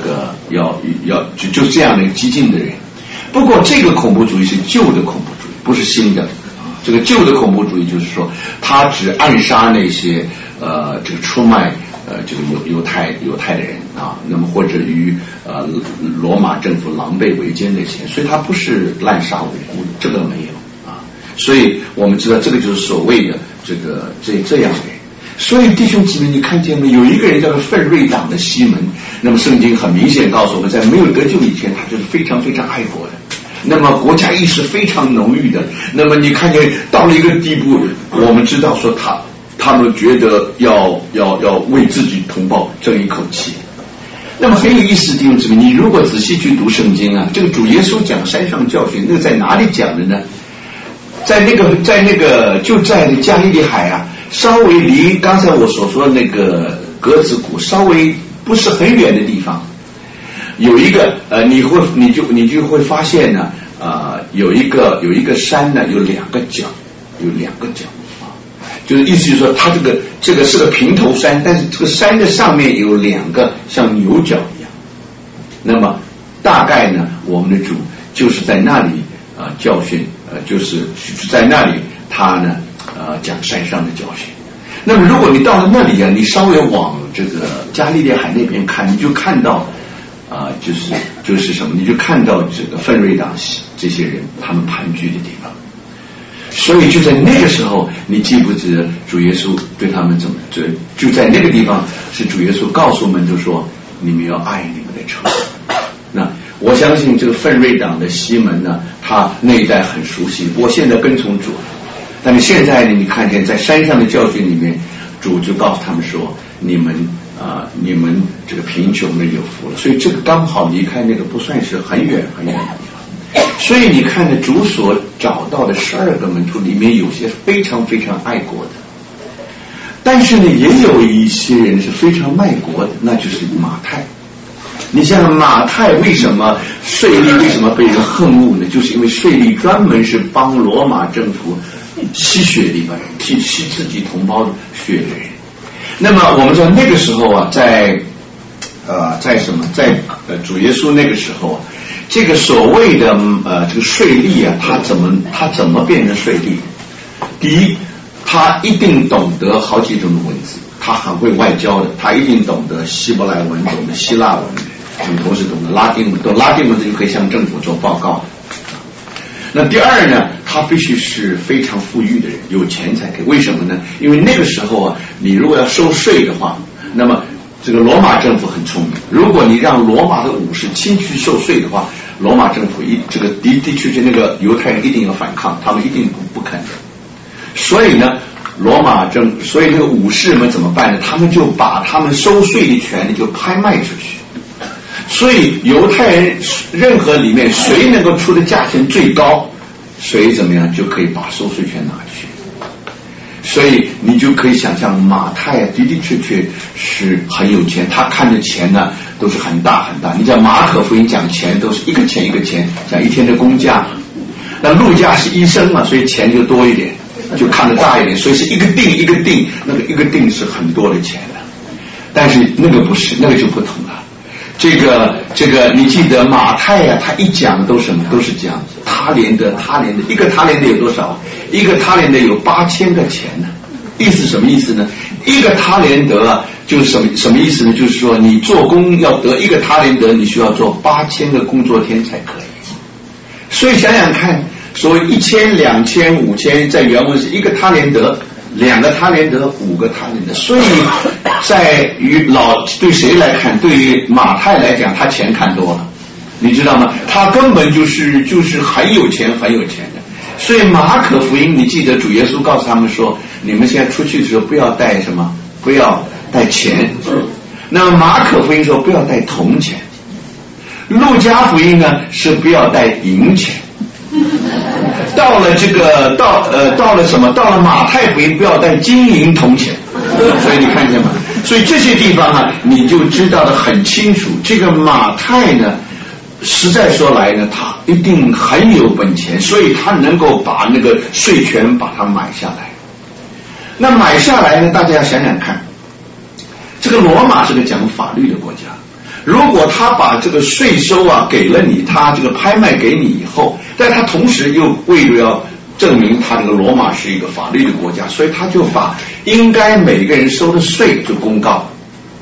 就这样的激进的人。不过这个恐怖主义是旧的恐怖主义，不是新的。这个旧的恐怖主义就是说，他只暗杀那些这个出卖这个犹太的人啊，那么或者与罗马政府狼狈为奸那些，所以他不是滥杀无辜，这个没有啊。所以我们知道这个就是所谓的这样的人。 所以弟兄姊妹，你看见没有？有一个人叫做奋锐党的西门，那么圣经很明显告诉我们，在没有得救以前，他就是非常非常爱国的，那么国家意识非常浓郁的。那么你看见到了一个地步，我们知道说他们觉得要为自己同胞争一口气。那么很有意思，弟兄姊妹，你如果仔细去读圣经啊，这个主耶稣讲山上教训，那个在哪里讲的呢？在那个就在加利利海啊，稍微离刚才我所说的那个格子谷稍微不是很远的地方，有一个你就会发现呢，有一个山呢，有两个角啊，就是意思就是说，它这个是个平头山，但是这个山的上面有两个像牛角一样。那么大概呢，我们的主就是在那里教训，就是在那里他呢讲山上的教训。那么如果你到了那里啊，你稍微往这个加利利海那边看，你就看到就是什么？你就看到这个奋锐党这些人他们盘踞的地方。所以就在那个时候，你记不记得主耶稣对他们怎么？就在那个地方，是主耶稣告诉我们，就说你们要爱你们的仇敌。那我相信这个奋锐党的西门呢，他那一代很熟悉。我现在跟从主，但是现在呢，你看见在山上的教训里面，主就告诉他们说，你们这个贫穷的有福了。所以这个刚好离开那个不算是很远很远的地方。所以你看呢，主所找到的12个门徒里面，有些非常非常爱国的，但是呢，也有一些人是非常卖国的，那就是马太。你像马太为什么税吏为什么被人恨恶呢？就是因为税吏专门是帮罗马政府吸血的一帮人，吸自己同胞的血的人。那么我们说那个时候啊，在主耶稣那个时候啊，这个所谓的这个税吏啊，他怎么变成税吏？第一，他一定懂得好几种的文字，他很会外交的，他一定懂得希伯来文，懂得希腊文，同时懂得拉丁文，懂拉丁文就可以向政府做报告。那第二呢，他必须是非常富裕的人，有钱才可以。为什么呢？因为那个时候啊，你如果要收税的话，那么这个罗马政府很聪明，如果你让罗马的武士亲去受税的话，罗马政府这个的确那个犹太人一定要反抗，他们一定不肯的。所以呢，所以这个武士们怎么办呢？他们就把他们收税的权利就拍卖出去。所以犹太人任何里面谁能够出的价钱最高，谁怎么样就可以把收税权拿去。所以你就可以想象马太的确是很有钱，他看的钱呢都是很大很大。你讲马可福音讲钱都是一个钱一个钱，讲一天的工价。那路加是医生嘛，所以钱就多一点，就看得大一点，所以是一个锭一个锭，那个一个锭是很多的钱的。但是那个不是，那个就不同了。这个你记得马太啊，他一讲都是讲他连的，一个他连的有多少？一个他连的有8000个钱呢。意思什么意思呢？一个他连得就是什么意思呢？就是说你做工要得一个他连得，你需要做8000个工作天才可以。所以想想看，所谓1000、2000、5000，在原文是一个他连得，2个他连得，5个他连得。所以在于对谁来看？对于马太来讲，他钱看多了，你知道吗？他根本就是很有钱很有钱的。所以马可福音，你记得主耶稣告诉他们说，你们现在出去的时候不要带什么，不要带钱。那么马可福音说不要带铜钱，路加福音呢是不要带银钱。到了什么？到了马太福音不要带金银铜钱。所以你看见吗？所以这些地方啊，你就知道的很清楚。这个马太呢，实在说来呢，他一定很有本钱，所以他能够把那个税权把它买下来。那买下来呢，大家要想想看，这个罗马是个讲法律的国家，如果他把这个税收啊给了你，他这个拍卖给你以后，但他同时又为了要证明他这个罗马是一个法律的国家，所以他就把应该每个人收的税就公告。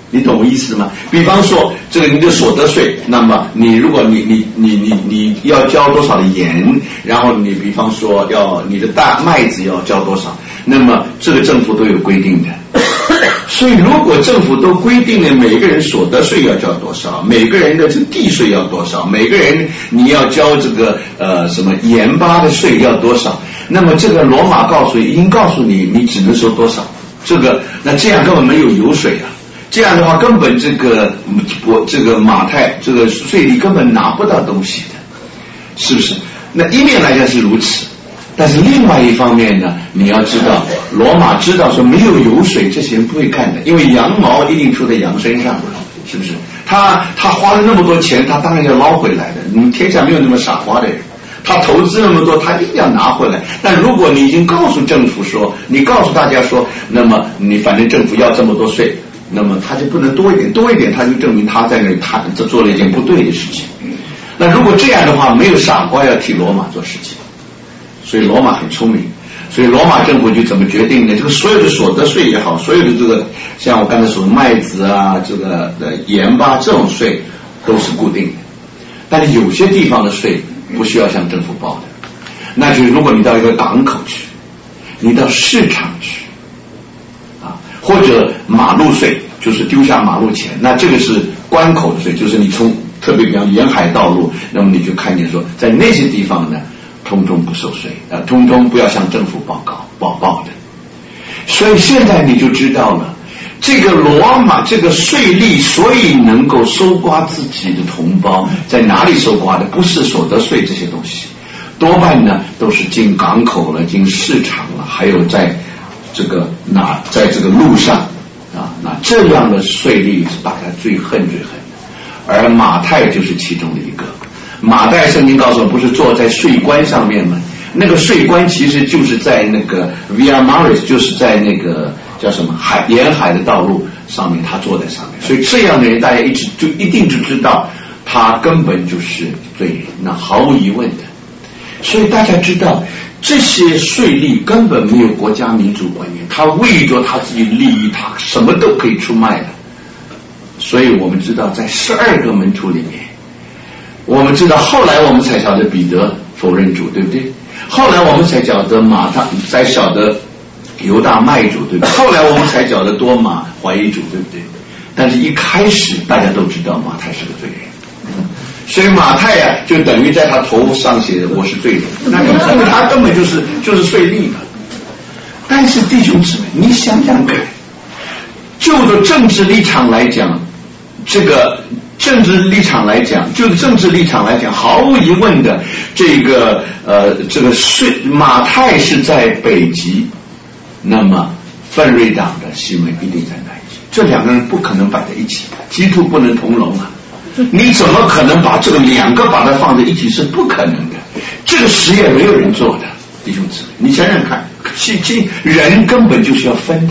你懂我意思吗？比方说这个你的所得税，那么你如果你要交多少的盐，然后你比方说你的麦子要交多少，那么这个政府都有规定的。所以如果政府都规定了每个人所得税要交多少，每个人的这个地税要多少，每个人你要交这个什么盐巴的税要多少，那么这个罗马已经告诉你你只能收多少，那这样根本没有油水啊。这样的话根本这个马太这个税吏根本拿不到东西的，是不是？那一面来讲是如此，但是另外一方面呢，你要知道罗马知道说没有油水这些人不会干的，因为羊毛一定出在羊身上，是不是？他花了那么多钱，他当然要捞回来的，你天下没有那么傻花的人，他投资那么多，他一定要拿回来。但如果你已经告诉政府说，你告诉大家说，那么你反正政府要这么多税，那么他就不能多一点，他就证明他在那里做了一件不对的事情。那如果这样的话，没有傻瓜要替罗马做事情，所以罗马很聪明，所以罗马政府就怎么决定呢？这个所有的所得税也好，所有的这个像我刚才说的麦子啊，这个盐巴这种税都是固定的，但是有些地方的税不需要向政府报的，那就是如果你到一个港口去，你到市场去或者马路税，就是丢下马路钱，那这个是关口的税，就是你从特别比方沿海道路，那么你就看见说在那些地方呢通通不收税，通通不要向政府报的。所以现在你就知道了，这个罗马这个税吏所以能够搜刮自己的同胞，在哪里搜刮的？不是所得税这些东西，多半呢都是进港口了，进市场了，还有在这个路上那这样的税吏是大家最恨的，而马太就是其中的一个。马太圣经告诉我，不是坐在税关上面吗？那个税关其实就是在那个 Via Maris， 就是在那个叫什么沿海的道路上面，他坐在上面。所以这样的人，大家一定就知道他根本就是罪人，那毫无疑问的。所以大家知道，这些税吏根本没有国家民主观念，他为着他自己的利益，他什么都可以出卖的。所以我们知道，在12个门徒里面，我们知道后来我们才晓得彼得否认主，对不对？后来我们才晓得才晓得犹大卖主，对不对？后来我们才晓得多马怀疑主，对不对？但是一开始大家都知道马太是个罪人，所以马太就等于在他头上写的我是罪人，那因为他根本就是税吏嘛。但是弟兄姊妹，你想想看，就着政治立场来讲，就是政治立场来讲，毫无疑问的，这个马太是在北极，那么奋锐党的西门一定在南极，这两个人不可能摆在一起，鸡兔不能同笼啊！你怎么可能把这个两个把它放在一起？是不可能的，这个实验没有人做的，弟兄姊妹，你想想看，人根本就是要分的。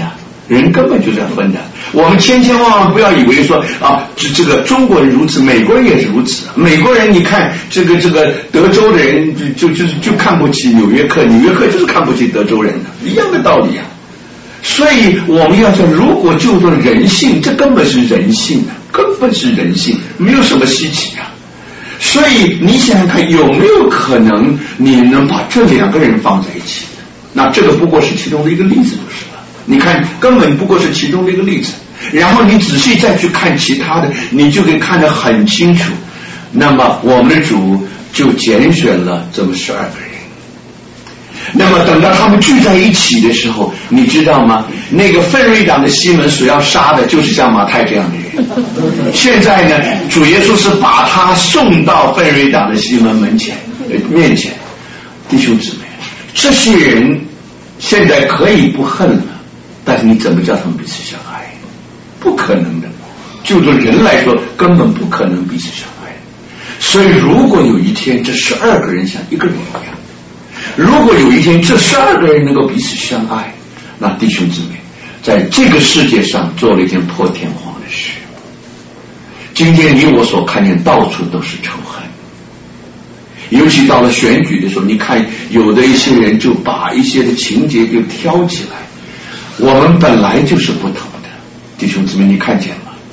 我们千万不要以为说这个中国人如此，美国人也是如此。美国人你看这个德州的人就看不起纽约客，纽约客就是看不起德州人的，一样的道理啊。所以我们要说，如果就说人性，这根本是人性，没有什么稀奇啊。所以你想想看，有没有可能你能把这两个人放在一起？那这个不过是其中的一个例子，就是了。你看，根本不过是其中的一个例子，然后你仔细再去看其他的，你就可以看得很清楚。那么我们的主就拣选了这么12个人。那么等到他们聚在一起的时候，你知道吗？那个奋锐党的西门所要杀的就是像马太这样的人。现在呢，主耶稣是把他送到奋锐党的西门面前。弟兄姊妹，这些人现在可以不恨了，但是你怎么叫他们彼此相爱？不可能的，就着人来说，根本不可能彼此相爱。所以如果有一天这12个人像一个人一样，如果有一天这12个人能够彼此相爱，那弟兄姊妹，在这个世界上做了一件破天荒的事。今天你我所看见到处都是仇恨，尤其到了选举的时候，你看有的一些人就把一些的情节就挑起来。我们本来就是不同的，弟兄姊妹，你看见吗？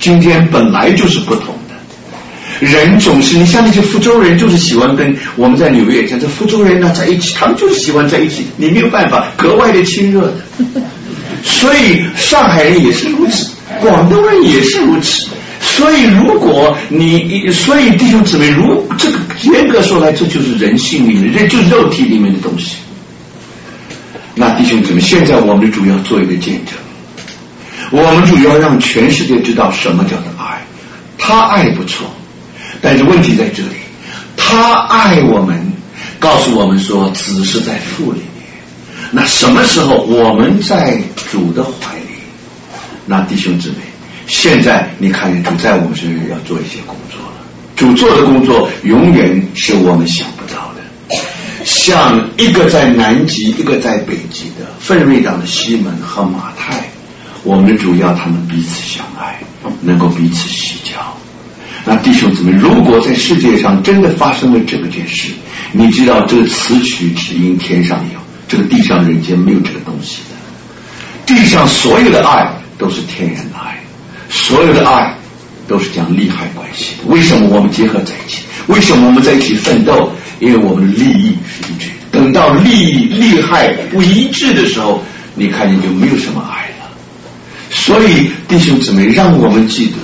今天本来就是不同的。人总是，你像那些福州人，就是喜欢跟我们在纽约讲，这福州人呢在一起，他们就是喜欢在一起，你没有办法，格外的亲热的。所以上海人也是如此，广东人也是如此。所以如果所以弟兄姊妹，如这个严格说来，这就是人性里面，就是肉体里面的东西。那弟兄姊妹，现在我们主要做一个见证，我们主要让全世界知道什么叫做爱。他爱不错，但是问题在这里，他爱我们，告诉我们说子是在父里面。那什么时候我们在主的怀里？那弟兄姊妹，现在你看见主在我们身上要做一些工作了。主做的工作永远是我们想不到的。像一个在南极，一个在北极的奋锐党的西门和马太，我们的主要他们彼此相爱，能够彼此洗脚。那弟兄姊妹，如果在世界上真的发生了这个件事，你知道这个此曲只应天上有，这个地上人间没有这个东西的。地上所有的爱都是天然的爱，所有的爱都是讲利害关系的。为什么我们结合在一起？为什么我们在一起奋斗？因为我们的利益是一致的。等到利害不一致的时候，你看见就没有什么爱了。所以弟兄姊妹，让我们记得，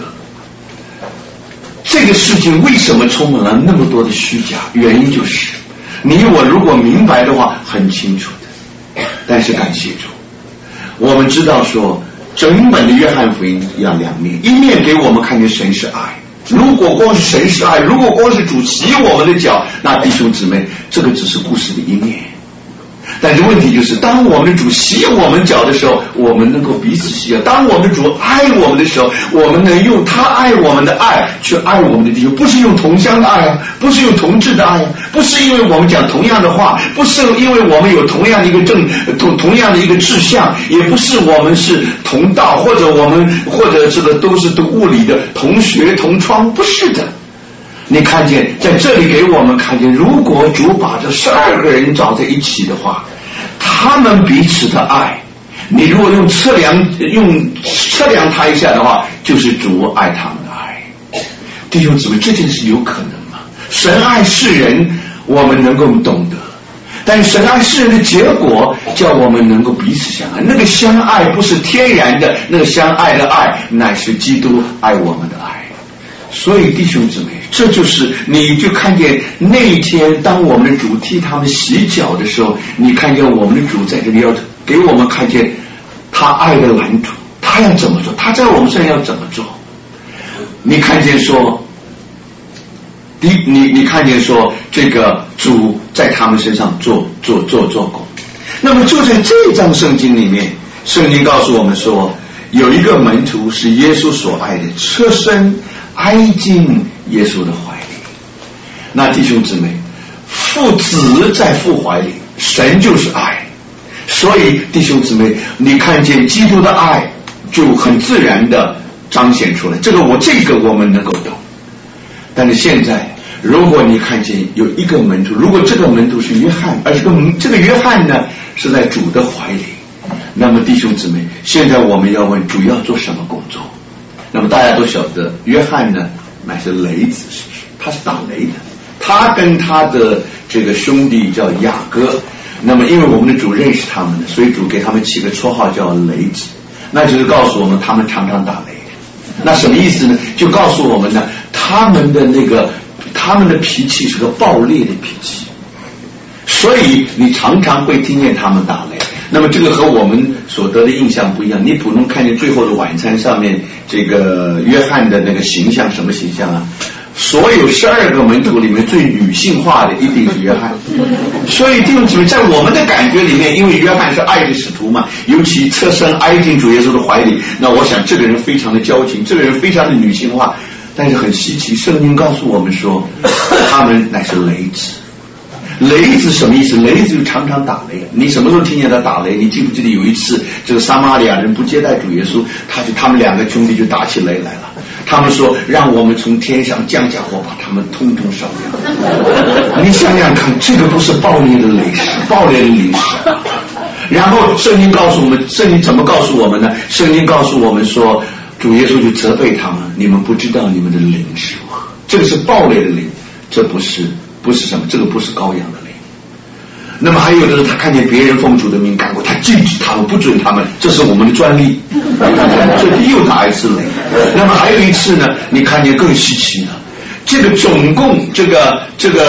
这个世界为什么充满了那么多的虚假？原因就是你我如果明白的话很清楚的。但是感谢主，我们知道说整本的约翰福音要两面，一面给我们看见神是爱。如果光是神是爱，如果光是主洗我们的脚，那弟兄姊妹，这个只是故事的一面。但是问题就是，当我们的主洗我们脚的时候，我们能够彼此洗脚；当我们的主爱我们的时候，我们能用他爱我们的爱去爱我们的弟兄，不是用同乡的爱啊，不是用同志的爱啊，不是因为我们讲同样的话，不是因为我们有同样的一个同样的一个志向，也不是我们是同道，或者这个都是读物理的同学同窗，不是的。你看见在这里给我们看见，如果主把这12个人找在一起的话，他们彼此的爱，你如果用测量他一下的话，就是主爱他们的爱。弟兄姊妹，这件事有可能吗？神爱世人，我们能够懂得，但神爱世人的结果叫我们能够彼此相爱。那个相爱不是天然的，那个相爱的爱乃是基督爱我们的爱。所以弟兄姊妹，这就是你就看见那一天当我们的主替他们洗脚的时候，你看见我们的主在这里要给我们看见他爱的蓝图，他要怎么做，他在我们身上要怎么做。你看见说你看见说这个主在他们身上做工。那么就在这章圣经里面，圣经告诉我们说，有一个门徒是耶稣所爱的，侧身挨进耶稣的怀里。那弟兄姊妹，父子在父怀里，神就是爱。所以弟兄姊妹，你看见基督的爱就很自然的彰显出来，这个我们能够懂。但是现在如果你看见有一个门徒，如果这个门徒是约翰，而这个约翰呢是在主的怀里，那么弟兄姊妹，现在我们要问主要做什么工作。那么大家都晓得约翰呢乃是雷子，是不是？他是打雷的，他跟他的这个兄弟叫雅各。那么因为我们的主认识他们，所以主给他们起个绰号叫雷子，那就是告诉我们他们常常打雷。那什么意思呢？就告诉我们呢，他们的脾气是个暴烈的脾气，所以你常常会听见他们打雷。那么这个和我们所得的印象不一样。你普通看见最后的晚餐上面这个约翰的那个形象，什么形象啊？所有12个门徒里面最女性化的一定是约翰。所以弟兄姊妹，在我们的感觉里面，因为约翰是爱的使徒嘛，尤其侧身挨进主耶稣的怀里，那我想这个人非常的矫情，这个人非常的女性化。但是很稀奇，圣经告诉我们说他们乃是雷子。雷子什么意思？雷子就常常打雷。你什么时候听见他打雷？你记不记得有一次这个撒玛利亚人不接待主耶稣，他们2个兄弟就打起雷来了。他们说让我们从天上降下火把他们通通烧掉。你想想看，这个不是暴烈的雷势，暴烈的灵势。然后圣经告诉我们，圣经怎么告诉我们呢？圣经告诉我们说主耶稣就责备他们，你们不知道你们的灵是如何。这个是暴烈的灵，这不是什么，这个不是羔羊的灵。那么还有的是他看见别人奉主的名赶过，他禁止他们，不准他们，这是我们的专利。这又打一次雷。那么还有一次呢，你看见更稀奇的，这个总共这个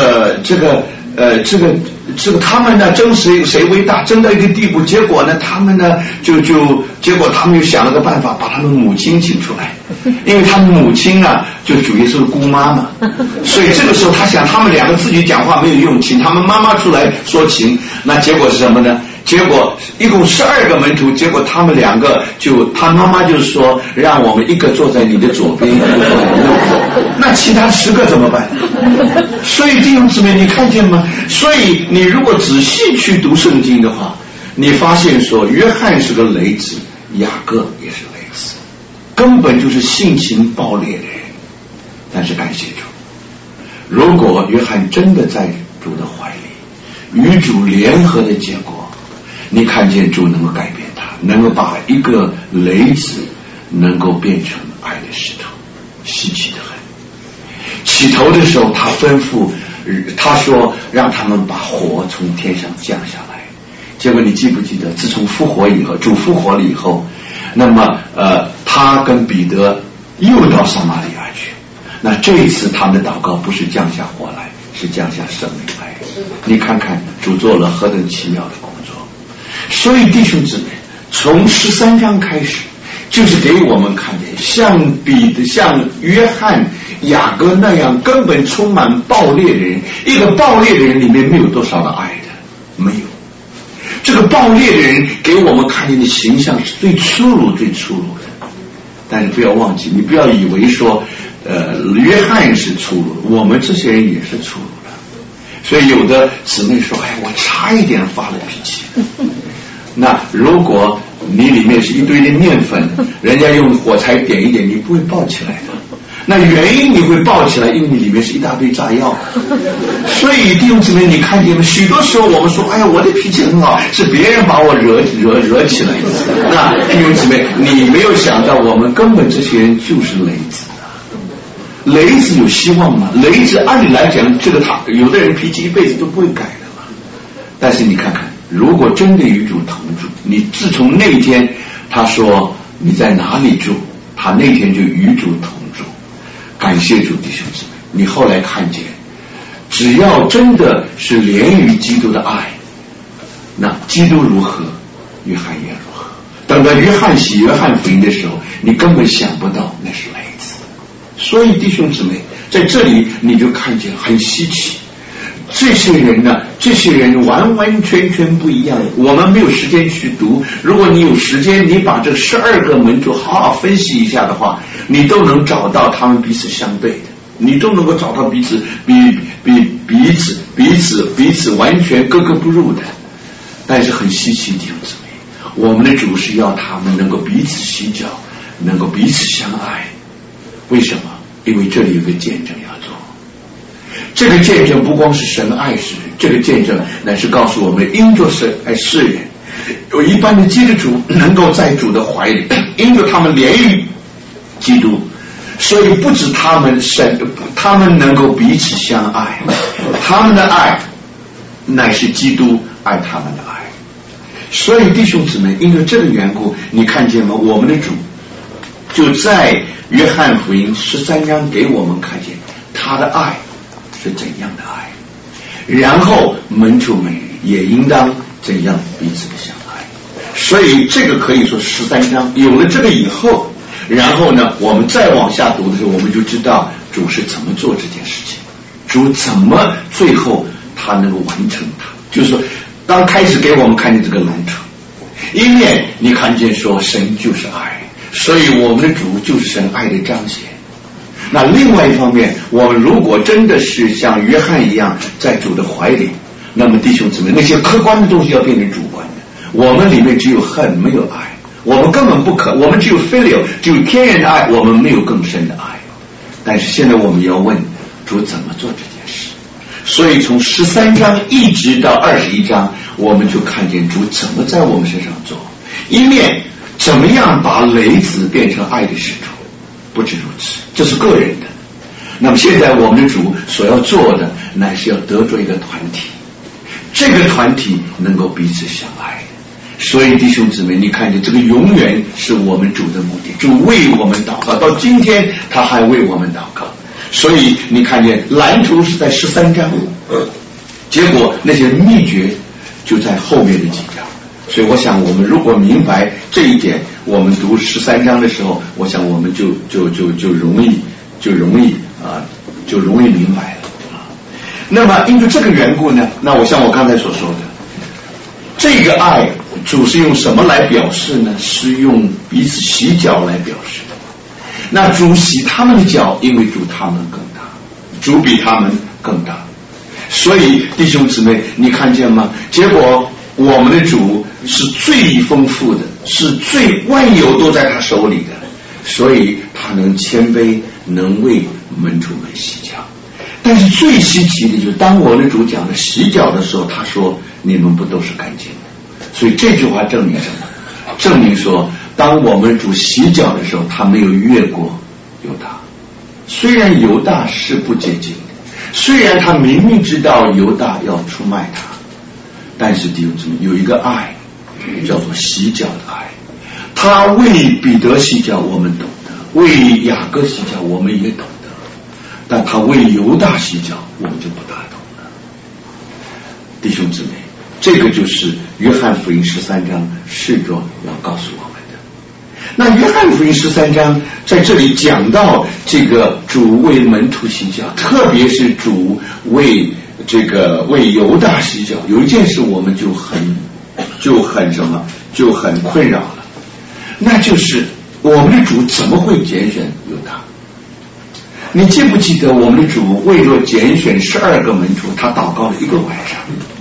他们呢争谁为大，争到一个地步，结果呢他们呢结果他们又想了个办法，把他们母亲请出来，因为他们母亲呢就主耶稣的姑妈嘛，所以这个时候他想他们两个自己讲话没有用，请他们妈妈出来说情，那结果是什么呢？结果一共12个门徒，结果他们两个他妈妈就说让我们一个坐在你的左边，一个坐在你的右边，那其他10个怎么办？所以弟兄姊妹你看见吗？所以你如果仔细去读圣经的话，你发现说约翰是个雷子，雅各也是雷子，根本就是性情暴烈的人。但是感谢主，如果约翰真的在主的怀里与主联合的结果，你看见主能够改变他，能够把一个雷子能够变成爱的石头，稀奇的很。起头的时候他吩咐，他说让他们把火从天上降下来，结果你记不记得自从复活以后，主复活了以后，那么他跟彼得又到撒玛利亚去，那这一次他们的祷告不是降下火来，是降下圣灵来。你看看主做了何等奇妙的工作。所以弟兄姊妹，从13章开始就是给我们看见像约翰雅各那样根本充满暴烈的人，一个暴烈的人里面没有多少的爱的，没有。这个暴烈的人给我们看见的形象是最粗鲁的。但是不要忘记，你不要以为说约翰是粗鲁，我们这些人也是粗鲁的。所以有的姊妹说，我差一点发了脾气。那如果你里面是一堆的面粉，人家用火柴点一点，你不会爆起来的。那原因你会爆起来，因为你里面是一大堆炸药。所以弟兄姊妹，你看见吗？许多时候我们说我的脾气很好，是别人把我惹起来的。那弟兄姊妹，你没有想到我们根本这些人就是雷子。雷子有希望吗？雷子按理来讲，有的人脾气一辈子都不会改的嘛。但是你看看，如果真的与主同住，你自从那天他说你在哪里住，他那天就与主同住。感谢主弟兄姊妹，你后来看见，只要真的是连于基督的爱，那基督如何，约翰也如何。等到约翰写约翰福音的时候，你根本想不到那是雷子。所以弟兄姊妹，在这里你就看见很稀奇，这些人完完全全不一样。我们没有时间去读，如果你有时间，你把这12个门徒好好分析一下的话，你都能找到他们彼此相对的，你都能够找到彼此完全格格不入的。但是很稀奇弟兄姊妹，我们的主是要他们能够彼此洗脚，能够彼此相爱。为什么？因为这里有个见证要做。这个见证不光是神爱世人，这个见证乃是告诉我们，因着神爱世人，有一般的基督徒能够在主的怀里，因着他们连于基督，所以不止他们能够彼此相爱，他们的爱乃是基督爱他们的爱。所以弟兄姊妹，因着这个缘故，你看见吗？我们的主就在约翰福音13章给我们看见他的爱是怎样的爱，然后门徒们也应当怎样彼此的相爱。所以这个可以说13章有了这个以后，然后呢我们再往下读的时候，我们就知道主是怎么做这件事情，主怎么最后他能够完成它。就是说当开始给我们看见这个蓝图，一面你看见说神就是爱，所以我们的主就是神爱的彰显。那另外一方面，我们如果真的是像约翰一样在主的怀里，那么弟兄姊妹，那些客观的东西要变成主观的。我们里面只有恨，没有爱，我们根本不可，我们只有 filial， 只有天然的爱，我们没有更深的爱。但是现在我们要问主怎么做这件事。所以从13章一直到21章，我们就看见主怎么在我们身上做。一面怎么样把雷子变成爱的使徒？不止如此，这是个人的。那么现在我们的主所要做的，乃是要得着一个团体，这个团体能够彼此相爱。所以弟兄姊妹，你看见这个永远是我们主的目的，主为我们祷告，到今天他还为我们祷告。所以你看见蓝图是在13章，结果那些秘诀就在后面的几章。所以我想我们如果明白这一点，我们读13章的时候，我想我们就容易明白了。那么因为这个缘故呢，那我像我刚才所说的，这个爱主是用什么来表示呢？是用彼此洗脚来表示的。那主洗他们的脚，因为主他们更大，主比他们更大。所以弟兄姊妹，你看见吗？结果我们的主是最丰富的，是最万有都在他手里的，所以他能谦卑，能为门徒们洗脚。但是最稀奇的就是当我们的主讲了洗脚的时候，他说你们不都是干净的。所以这句话证明什么？证明说当我们主洗脚的时候，他没有越过犹大。虽然犹大是不洁净的，虽然他明明知道犹大要出卖他，但是弟兄姊妹，有一个爱叫做洗脚的爱。他为彼得洗脚我们懂得，为雅各洗脚我们也懂得，但他为犹大洗脚我们就不大懂了。弟兄姊妹，这个就是约翰福音13章试着要告诉我们的。那约翰福音13章在这里讲到这个主为门徒洗脚，特别是主为犹大洗脚，有一件事我们就很困扰了，那就是我们的主怎么会拣选犹大？你记不记得我们的主为了拣选12个门徒，他祷告了1个晚上？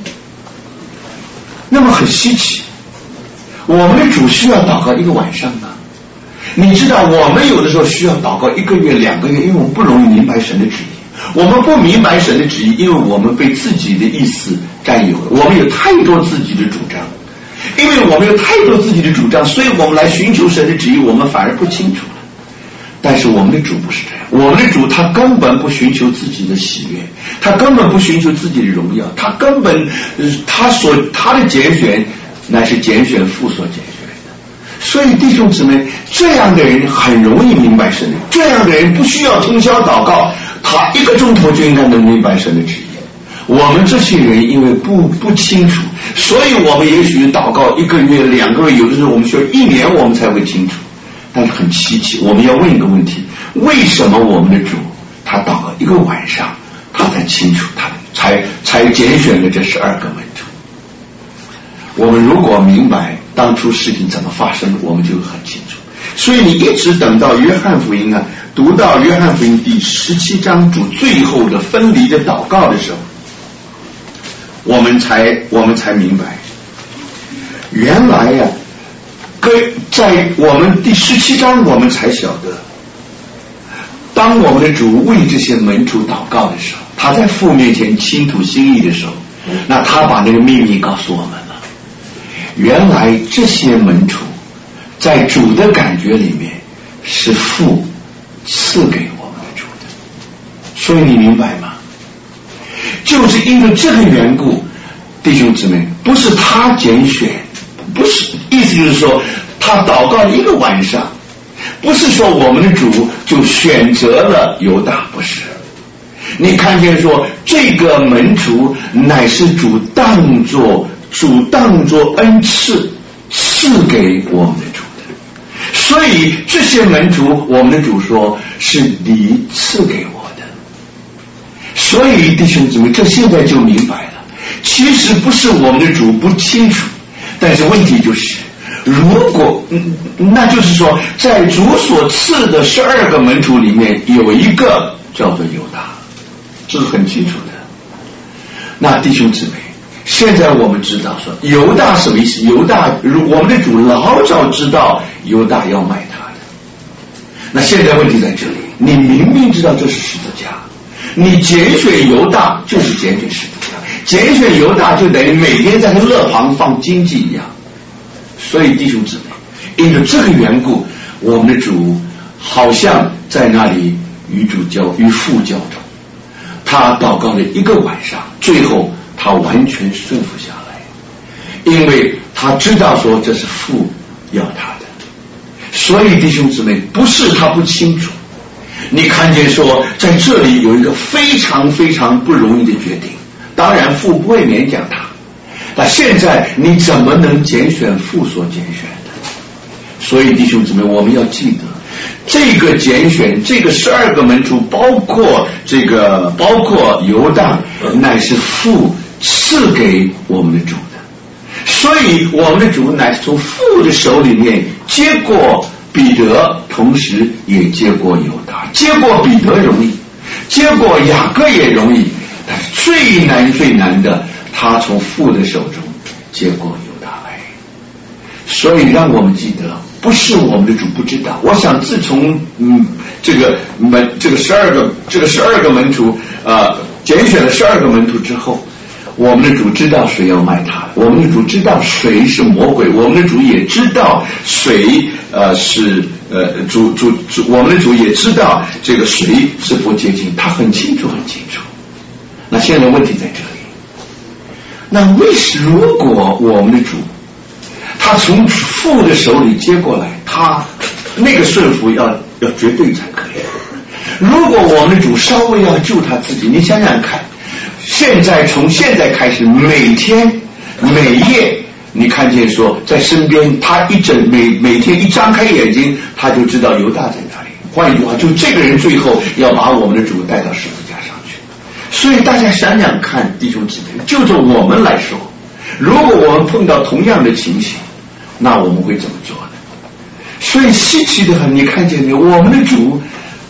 那么很稀奇，我们的主需要祷告1个晚上吗？你知道我们有的时候需要祷告1个月2个月，因为我们不容易明白神的旨意。我们不明白神的旨意，因为我们被自己的意思占有了，我们有太多自己的主张。因为我们有太多自己的主张，所以我们来寻求神的旨意，我们反而不清楚了。但是我们的主不是这样，我们的主他根本不寻求自己的喜悦，他根本不寻求自己的荣耀，他根本他的拣选乃是拣选父所拣选的。所以弟兄姊妹，这样的人很容易明白神的，这样的人不需要通宵祷告，他1个钟头就应该能明白神的旨意。我们这些人因为不清楚，所以我们也许祷告1个月2个月，有的时候我们需要1年我们才会清楚。但是很稀奇，我们要问一个问题：为什么我们的主他祷告1个晚上，他才清楚，他才拣选了这12个门徒？我们如果明白当初事情怎么发生，我们就很清楚。所以你一直等到约翰福音读到约翰福音第17章主最后的分离的祷告的时候，我们才明白，原来在我们第17章我们才晓得，当我们的主为这些门徒祷告的时候，他在父面前倾吐心意的时候，那他把那个秘密告诉我们了。原来这些门徒在主的感觉里面是父赐给我们的主的，所以你明白吗？就是因为这个缘故，弟兄姊妹，不是他拣选，不是，意思就是说他祷告1个晚上，不是说我们的主就选择了犹大，不是。你看见说这个门徒乃是主当作恩赐赐给我们的主的，所以这些门徒我们的主说是你赐给我的。所以弟兄姊妹，这现在就明白了，其实不是我们的主不清楚，但是问题就是如果那就是说在主所赐的12个门徒里面有一个叫做犹大，这是很清楚的。那弟兄姊妹，现在我们知道说犹大什么意思？犹大我们的主老早知道犹大要卖他的。那现在问题在这里，你明明知道这是十字架，你拣选犹大就是拣选十字架，拣选犹大就等于每天在他肋旁放荆棘一样。所以弟兄姊妹， 因着这个缘故，我们的主好像在那里与父交通，他祷告了一个晚上，最后他完全顺服下来，因为他知道说这是父要他的。所以弟兄姊妹，不是他不清楚，你看见说在这里有一个非常非常不容易的决定，当然父不会勉强他，但现在你怎么能拣选父所拣选的？所以弟兄姊妹，我们要记得这个拣选，这个12个门徒，包括犹大，乃是父赐给我们的主的。所以我们的主乃是从父的手里面接过彼得，同时也接过犹大。接过彼得容易，接过雅各也容易，但是最难的，他从父的手中接过犹大来。所以让我们记得，不是我们的主不知道。我想自从这个12个门徒拣选了12个门徒之后，我们的主知道谁要卖他，我们的主知道谁是魔鬼，我们的主也知道谁是我们的主也知道这个谁是不接近，他很清楚。那现在问题在这里，那如果我们的主他从父的手里接过来，他那个顺服要绝对才可以。如果我们的主稍微要救他自己，你想想看，从现在开始，每天每夜，你看见说在身边，他每天一张开眼睛，他就知道犹大在哪里。换一句话，就这个人最后要把我们的主带到十字架上去。所以大家想想看，弟兄姊妹，就着我们来说，如果我们碰到同样的情形，那我们会怎么做呢？所以稀奇的很，你看见没有？我们的主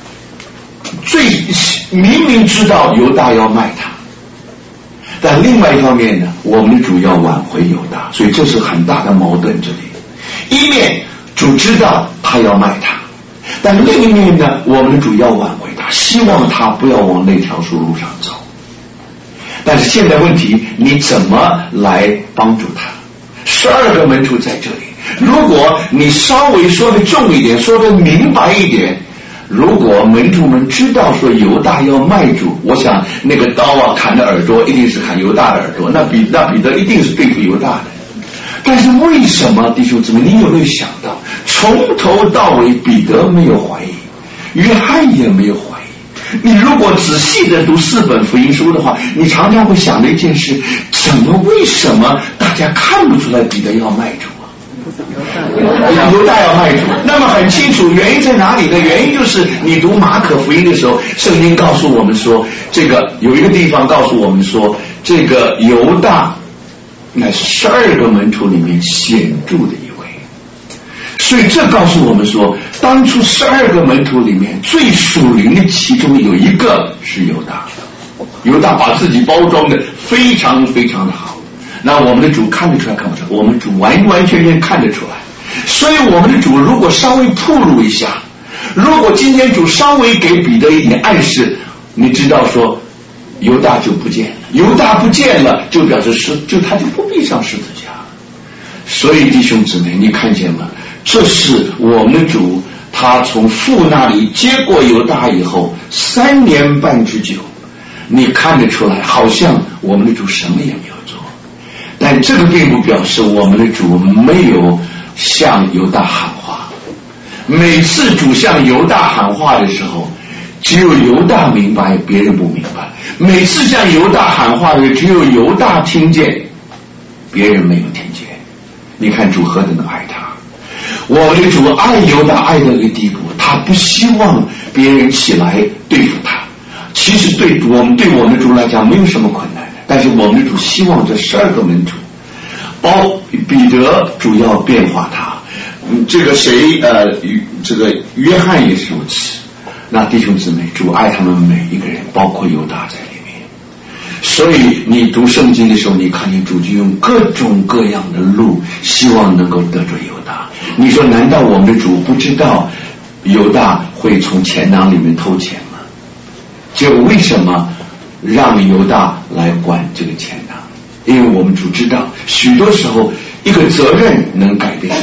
明明知道犹大要卖他，但另外一方面呢，我们的主要挽回犹大，所以这是很大的矛盾。这里一面主知道他要卖他，但另一面呢，我们的主要挽回他，希望他不要往那条路上走。但是现在问题，你怎么来帮助他？12个门徒在这里，如果你稍微说的重一点，说的明白一点，如果门徒们知道说犹大要卖主，我想那个刀砍的耳朵一定是砍犹大的耳朵，那彼得一定是对付犹大的。但是为什么，弟兄姊妹，你有没有想到，从头到尾彼得没有怀疑，约翰也没有怀疑。你如果仔细的读4本福音书的话，你常常会想的一件事，为什么大家看不出来彼得要卖主啊？犹大要卖主，那么很清楚原因在哪里呢？原因就是你读马可福音的时候，圣经告诉我们说，这个有一个地方告诉我们说，这个犹大乃是12个门徒里面显著的一位。所以这告诉我们说，当初12个门徒里面最属灵的其中有一个是犹大。犹大把自己包装的非常非常的好，那我们的主看得出来看不出来？我们主完完全全看得出来。所以我们的主如果稍微暴露一下，如果今天主稍微给彼得一点暗示，你知道说犹大就不见了，犹大不见了，就表示他就不必上十字架。所以弟兄姊妹，你看见吗？这是我们的主，他从父那里接过犹大以后3年半之久，你看得出来，好像我们的主什么也没有做。但这个并不表示我们的主没有向犹大喊话。每次主向犹大喊话的时候，只有犹大明白，别人不明白。每次向犹大喊话的只有犹大听见，别人没有听见。你看主何等的爱他，我们的主爱犹大爱到一个地步，他不希望别人起来对付他。其实对我们的主来讲没有什么困难的，但是我们的主希望这12个门徒，彼得主要变化他，这个约翰也是如此。那弟兄姊妹，主爱他们每一个人，包括犹大在里面。所以你读圣经的时候，你看见主就用各种各样的路，希望能够得着犹大。你说难道我们的主不知道犹大会从钱囊里面偷钱吗？结果为什么让犹大来管这个钱囊？因为我们主知道，许多时候一个责任能改变一个人，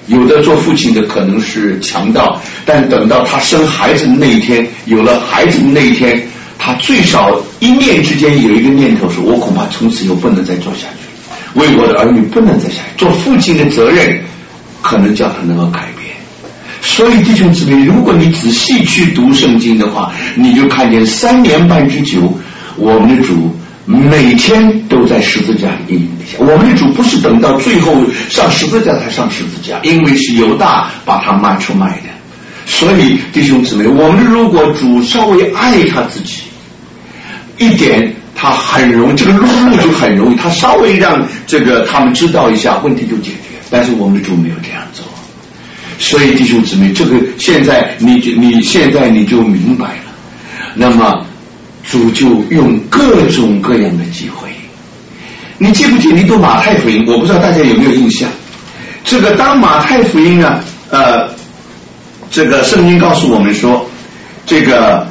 有的做父亲的可能是强盗，但等到他生孩子的那一天，有了孩子的那一天，他最少一念之间有一个念头说，我恐怕从此以后不能再做下去，为我的儿女不能再下去。做父亲的责任可能叫他能够改变。所以弟兄姊妹，如果你仔细去读圣经的话，你就看见3年半之久，我们的主每天都在十字架里应下。我们的主不是等到最后上十字架才上十字架，因为是犹大把他卖出卖的。所以弟兄姊妹，我们如果主稍微爱他自己一点，他很容易，这个路就很容易，他稍微让这个他们知道一下，问题就解决。但是我们的主没有这样做。所以弟兄姊妹，这个现在你现在你就明白了。那么主就用各种各样的机会。你记不记得你读马太福音？我不知道大家有没有印象。这个当马太福音呢，这个圣经告诉我们说，这个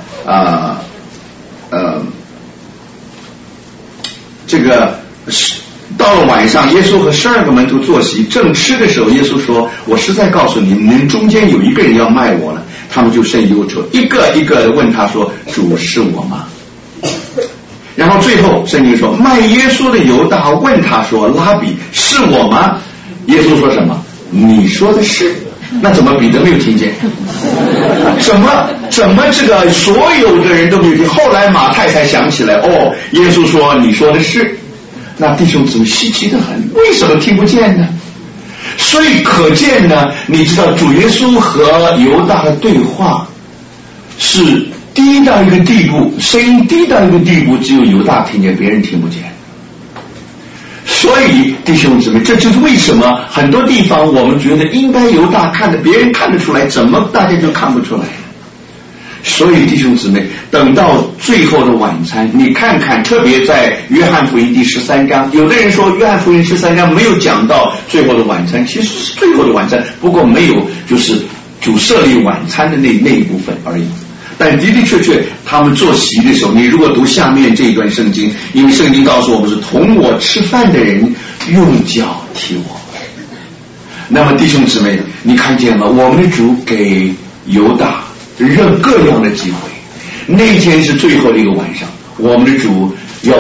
到了晚上，耶稣和12个门徒坐席，正吃的时候，耶稣说：“我实在告诉你们，中间有一个人要卖我了。”他们就甚忧愁，一个一个的问他说：“主是我吗？”然后最后圣经说，卖耶稣的犹大问他说：“拉比，是我吗？”耶稣说什么？你说的是。那怎么彼得没有听见？怎么这个所有的人都没有听？后来马太才想起来，哦，耶稣说你说的是。那弟兄姊妹稀奇得很，为什么听不见呢？所以可见呢，你知道主耶稣和犹大的对话是低到一个地步，声音低到一个地步，只有犹大听见，别人听不见。所以弟兄姊妹，这就是为什么很多地方我们觉得应该犹大看的，别人看得出来，怎么大家就看不出来？所以弟兄姊妹，等到最后的晚餐，你看看，特别在约翰福音第13章，有的人说约翰福音13章没有讲到最后的晚餐，其实是最后的晚餐，不过没有就是主设立晚餐的那一部分而已。但的的确确他们坐席的时候，你如果读下面这一段圣经，因为圣经告诉我们是同我吃饭的人用脚踢我。那么弟兄姊妹，你看见了，我们的主给犹大各样的机会。那一天是最后的一个晚上，我们的主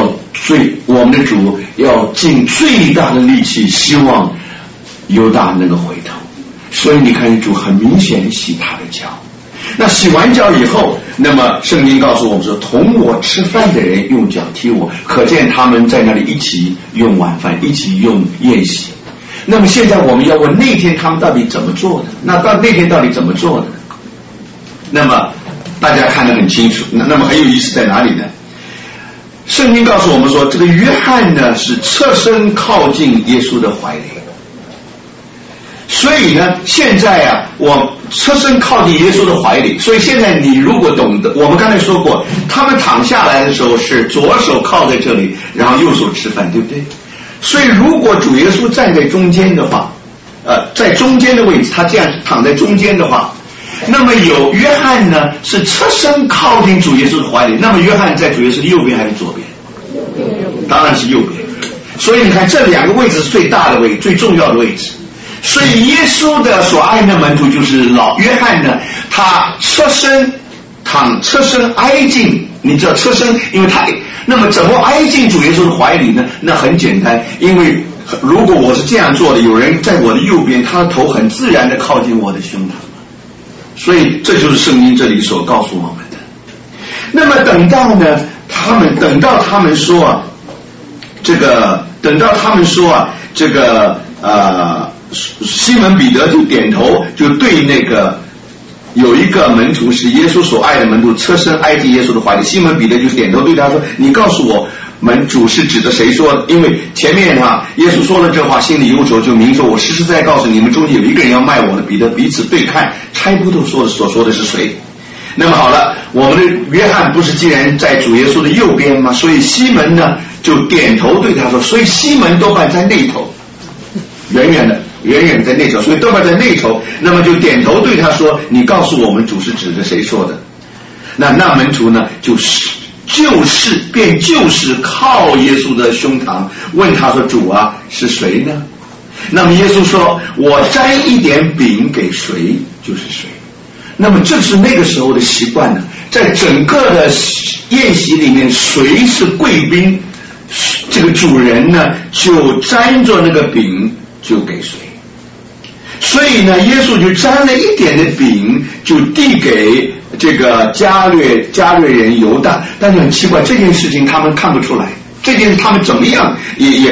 要尽最大的力气，希望犹大能够回头。所以你看，主很明显洗他的脚。那洗完脚以后，那么圣经告诉我们说，同我吃饭的人用脚踢我，可见他们在那里一起用晚饭，一起用宴席。那么现在我们要问，那天他们到底怎么做的？那天到底怎么做的？那么大家看得很清楚。那么很有意思在哪里呢？圣经告诉我们说，这个约翰呢是侧身靠近耶稣的怀里。所以呢，现在啊，我侧身靠近耶稣的怀里。所以现在你如果懂得，我们刚才说过，他们躺下来的时候是左手靠在这里，然后右手吃饭，对不对？所以如果主耶稣站在中间的话，在中间的位置，他这样躺在中间的话，那么有约翰呢是侧身靠近主耶稣的怀里。那么约翰在主耶稣的右边还是左边？当然是右边。所以你看，这两个位置是最大的位置，最重要的位置。所以耶稣的所爱的门徒就是老约翰呢，他侧身挨近，你知道侧身，因为他那么怎么挨近主耶稣的怀里呢？那很简单，因为如果我是这样做的，有人在我的右边，他的头很自然的靠近我的胸膛，所以这就是圣经这里所告诉我们的。那么等到他们说西门彼得就点头，就对那个有一个门徒是耶稣所爱的门徒，侧身挨近耶稣的怀里。西门彼得就点头对他说：“你告诉我，门主是指的谁说的？因为前面耶稣说了这话，心里忧愁，就明说，我实实在在告诉你们，中间有一个人要卖我的。”彼得彼此对看，猜不透所说的是谁。那么好了，我们的约翰不是既然在主耶稣的右边吗？所以西门呢就点头对他说，所以西门多半在那头，远远在那头，所以多半在那头，那么就点头对他说：“你告诉我们，主是指着谁说的？”那门徒呢就是靠耶稣的胸膛问他说：“主啊，是谁呢？” 那么耶稣说，我摘一点饼给谁就是谁。那么这是那个时候的习惯呢，在整个的宴席里面，谁是贵宾，这个主人呢就沾着那个饼就给谁。所以呢，耶稣就沾了一点的饼，就递给这个加略人犹大。但是很奇怪，这件事情他们看不出来，这件事他们怎么样也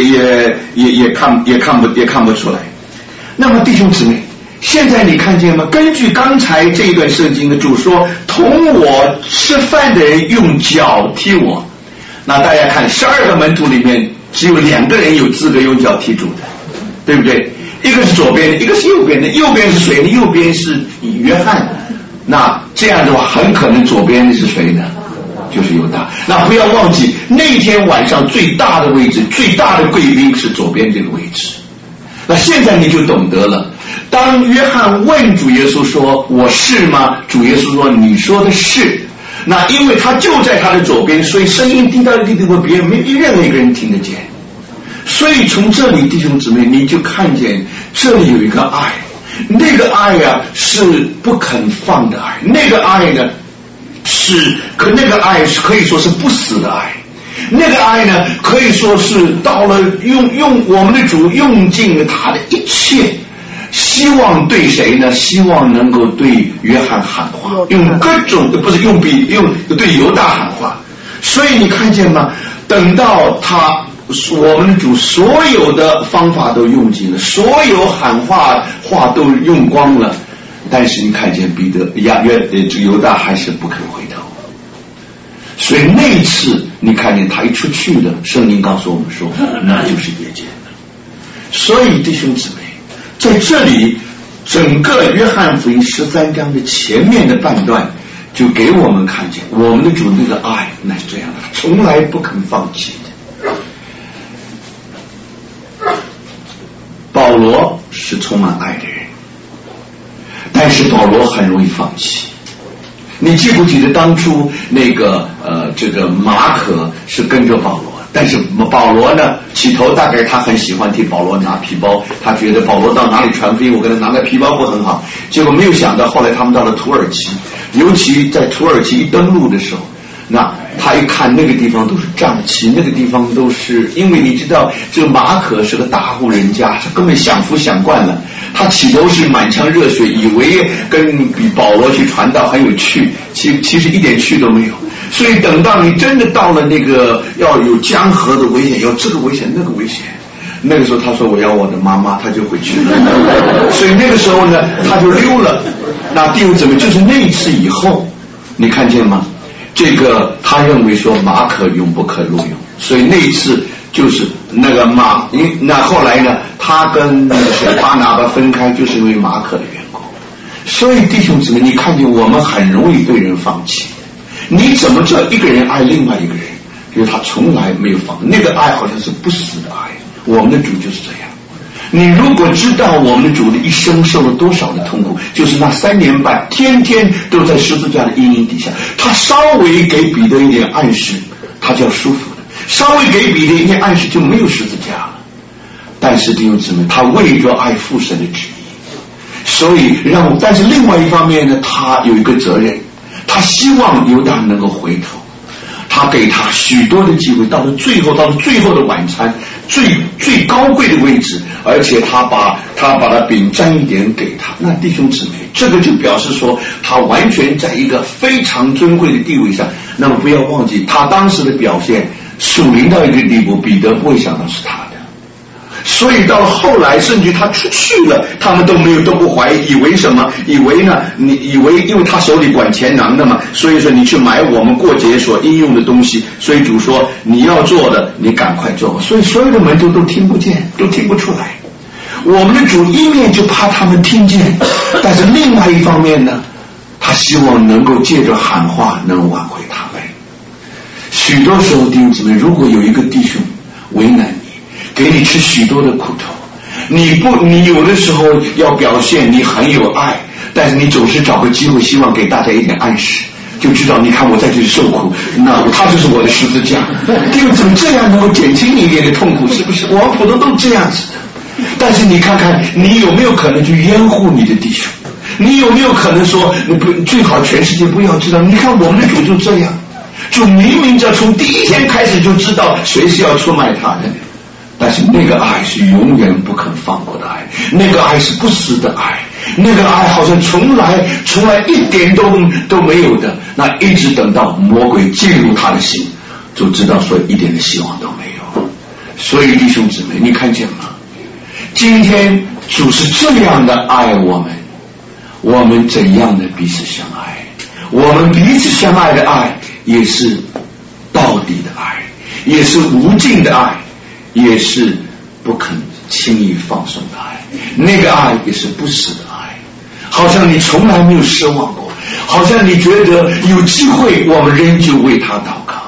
看不出来。那么弟兄姊妹，现在你看见吗？根据刚才这一段圣经的主说，同我吃饭的人用脚踢我。那大家看12个门徒里面只有2个人有资格用脚踢主的，对不对？一个是左边的，一个是右边的。右边是谁呢？右边是约翰。那这样的话，很可能左边的是谁呢？就是犹大。那不要忘记，那天晚上最大的位置，最大的贵宾是左边这个位置。那现在你就懂得了，当约翰问主耶稣说我是吗？主耶稣说你说的是。那因为他就在他的左边，所以声音低到地步别人没任何一个人听得见。所以从这里弟兄姊妹，你就看见这里有一个爱，那个爱啊是不肯放的爱，那个爱呢那个爱可以说是不死的爱，那个爱呢可以说是到了用我们的主用尽了他的一切，希望对谁呢？希望能够对约翰喊话，用各种不是用对犹大喊话。所以你看见吗？等到我们的主所有的方法都用尽了，所有喊话都用光了，但是你看见犹大还是不肯回头。所以那一次你看见他一出去了，圣经告诉我们说那就是夜间了。所以弟兄姊妹，在这里整个约翰福音13章的前面的半段就给我们看见我们的主那个爱，那是这样的，从来不肯放弃的。保罗是充满爱的人，但是保罗很容易放弃。你记不记得当初那个这个马可是跟着保罗，但是保罗呢起头大概他很喜欢替保罗拿皮包，他觉得保罗到哪里传福音我跟他拿个皮包不很好。结果没有想到后来他们到了土耳其，尤其在土耳其一登陆的时候，那他一看那个地方都是瘴气，那个地方都是，因为你知道这个马可是个大户人家，他根本享福享惯了，他起头是满腔热血，以为跟比保罗去传道很有趣，其实一点趣都没有。所以等到你真的到了那个要有江河的危险，要这个危险那个危险，那个时候他说我要我的妈妈，他就回去了。所以那个时候呢他就溜了。那弟兄姊妹，就是那一次以后，你看见吗？这个他认为说马可永不可录用，所以那一次就是那个那后来呢他跟那个巴拿巴分开，就是因为马可的缘故。所以弟兄姊妹，你看见我们很容易对人放弃，你怎么知道一个人爱另外一个人？因为他从来没有放，那个爱好像是不死的爱。我们的主就是这样。你如果知道我们的主的一生受了多少的痛苦，就是那3年半天天都在十字架的阴影底下，他稍微给彼得一点暗示他就要舒服了，稍微给彼得一点暗示就没有十字架了。但是弟兄姊妹，他为着爱父神的旨意，所以但是另外一方面呢，他有一个责任，他希望犹大能够回头，他给他许多的机会，到了最后的晚餐，最高贵的位置，而且他把饼沾一点给他。那弟兄姊妹，这个就表示说他完全在一个非常尊贵的地位上。那么不要忘记他当时的表现，属灵到一个地步，彼得不会想到是他的。所以到了后来，甚至他出去了，他们都不怀疑，以为什么？以为呢？因为他手里管钱囊的嘛，所以说你去买我们过节所应用的东西，所以主说你要做的，你赶快做。所以所有的门徒都听不见，都听不出来。我们的主一面就怕他们听见，但是另外一方面呢，他希望能够借着喊话能挽回他们。许多时候弟兄姊妹，如果有一个弟兄为难你，给你吃许多的苦头，你有的时候要表现你很有爱，但是你总是找个机会希望给大家一点暗示，就知道你看我在这里受苦，那他就是我的十字架。弟兄姊妹，这样能够减轻你一点的痛苦，是不是？我们普通都这样子的。 但是你看看，你有没有可能去掩护你的弟兄？你有没有可能说，你不最好全世界不要知道？你看我们的主就这样，就明明着从第一天开始就知道谁是要出卖他的，但是那个爱是永远不肯放过的爱，那个爱是不死的爱，那个爱好像从来一点都没有的，那一直等到魔鬼进入他的心，就知道说一点的希望都没有。所以弟兄姊妹，你看见吗？今天主是这样的爱我们，我们怎样的彼此相爱？我们彼此相爱的爱也是到底的爱，也是无尽的爱，也是不肯轻易放松的爱，那个爱也是不死的爱，好像你从来没有失望过，好像你觉得有机会我们仍旧为他祷告。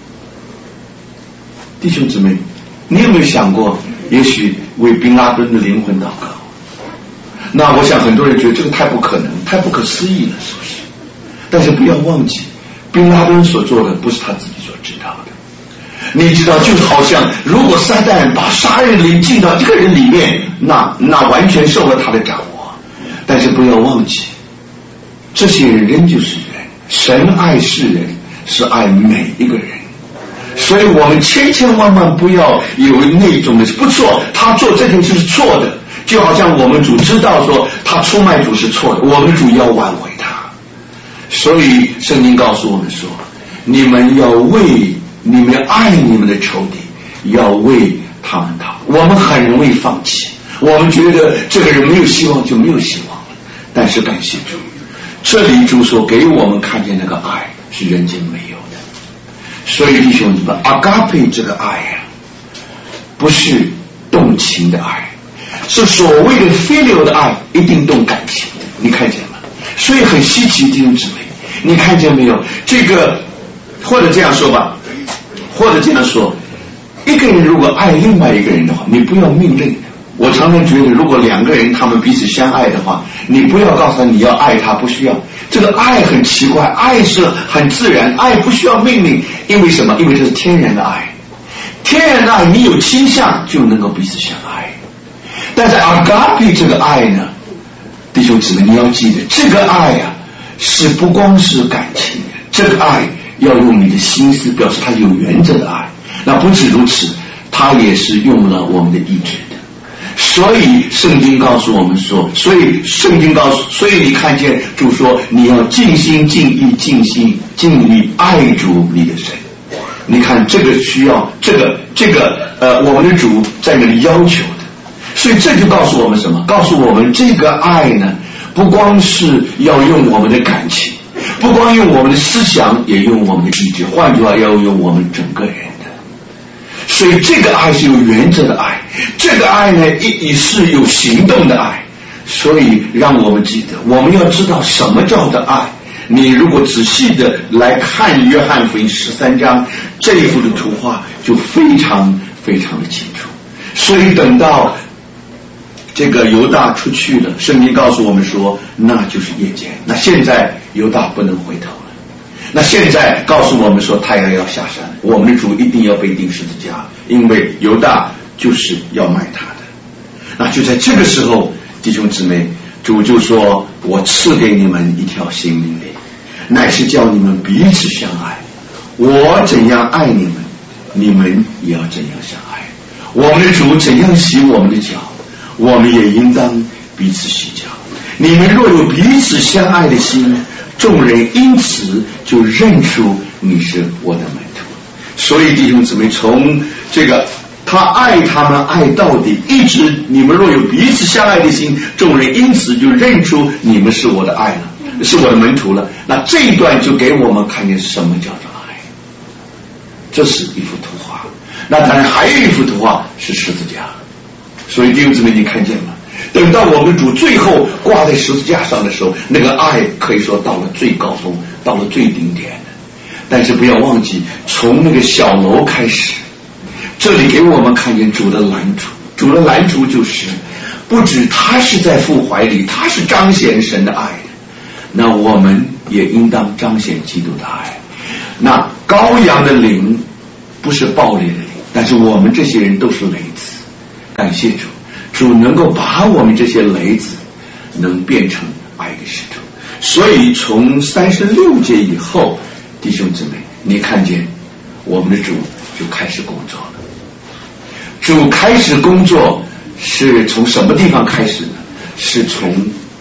弟兄姊妹，你有没有想过也许为宾拉登的灵魂祷告？那我想很多人觉得这个太不可能，太不可思议了，是不是？但是不要忘记，宾拉登所做的不是他自己所知道的。你知道，就好像如果撒旦把杀人灵进到这个人里面，那完全受了他的掌握。但是不要忘记，这些人仍旧是人，神爱世人，是爱每一个人。所以我们千万不要有那种的不错，他做这件事是错的，就好像我们主知道说他出卖主是错的，我们主要挽回他。所以圣经告诉我们说，你们要为你们爱你们的仇敌，要为他们祷。我们很容易放弃，我们觉得这个人没有希望就没有希望了。但是感谢主，这里主所给我们看见那个爱是人间没有的。所以弟兄们，阿嘎佩这个爱啊，不是动情的爱，是所谓的filial的爱，一定动感情的。你看见吗？所以很稀奇，弟兄姊妹，你看见没有？这个或者这样说吧，或者这样说，一个人如果爱另外一个人的话，你不要命令。我常常觉得，如果两个人他们彼此相爱的话，你不要告诉他你要爱他，不需要。这个爱很奇怪，爱是很自然，爱不需要命令。因为什么？因为这是天然的爱，天然的爱你有倾向就能够彼此相爱。但是阿嘎比这个爱呢，弟兄姊妹，你要记得，这个爱啊是不光是感情的，这个爱要用你的心思，表示它有原则的爱。那不止如此，它也是用了我们的意志的。所以圣经告诉我们说，所以你看见主说，你要尽心尽意尽心尽力爱主你的神。你看这个需要这个我们的主在那里要求的。所以这就告诉我们什么？告诉我们这个爱呢，不光是要用我们的感情，不光用我们的思想，也用我们的意志，换句话要用我们整个人的。所以这个爱是有原则的爱，这个爱呢也是有行动的爱。所以让我们记得，我们要知道什么叫做爱。你如果仔细的来看约翰福音13章这一幅的图画，就非常非常的清楚。所以等到这个犹大出去了，圣经告诉我们说，那就是夜间。那现在犹大不能回头了。那现在告诉我们说，太阳要下山，我们的主一定要被钉十字架，因为犹大就是要卖他的。那就在这个时候，弟兄姊妹，主就说，我赐给你们一条新命令，乃是叫你们彼此相爱。我怎样爱你们，你们也要怎样相爱。我们的主怎样洗我们的脚，我们也应当彼此洗脚。你们若有彼此相爱的心，众人因此就认出你是我的门徒。所以弟兄姊妹，从这个他爱他们爱到底，一直你们若有彼此相爱的心，众人因此就认出你们是我的爱了，是我的门徒了。那这一段就给我们看见什么叫做爱。这是一幅图画。那当然还有一幅图画是十字架。所以弟兄姊妹，你看见吗？等到我们主最后挂在十字架上的时候，那个爱可以说到了最高峰，到了最顶点。但是不要忘记，从那个小楼开始，这里给我们看见主的拦阻。主的拦阻就是不止他是在父怀里，他是彰显神的爱的，那我们也应当彰显基督的爱。那羔羊的灵不是暴烈的灵，但是我们这些人都是雷子。感谢主， 主能够把我们这些雷子能变成爱的使徒。所以从36节以后，弟兄姊妹，你看见我们的主就开始工作了。主开始工作是从什么地方开始呢？是从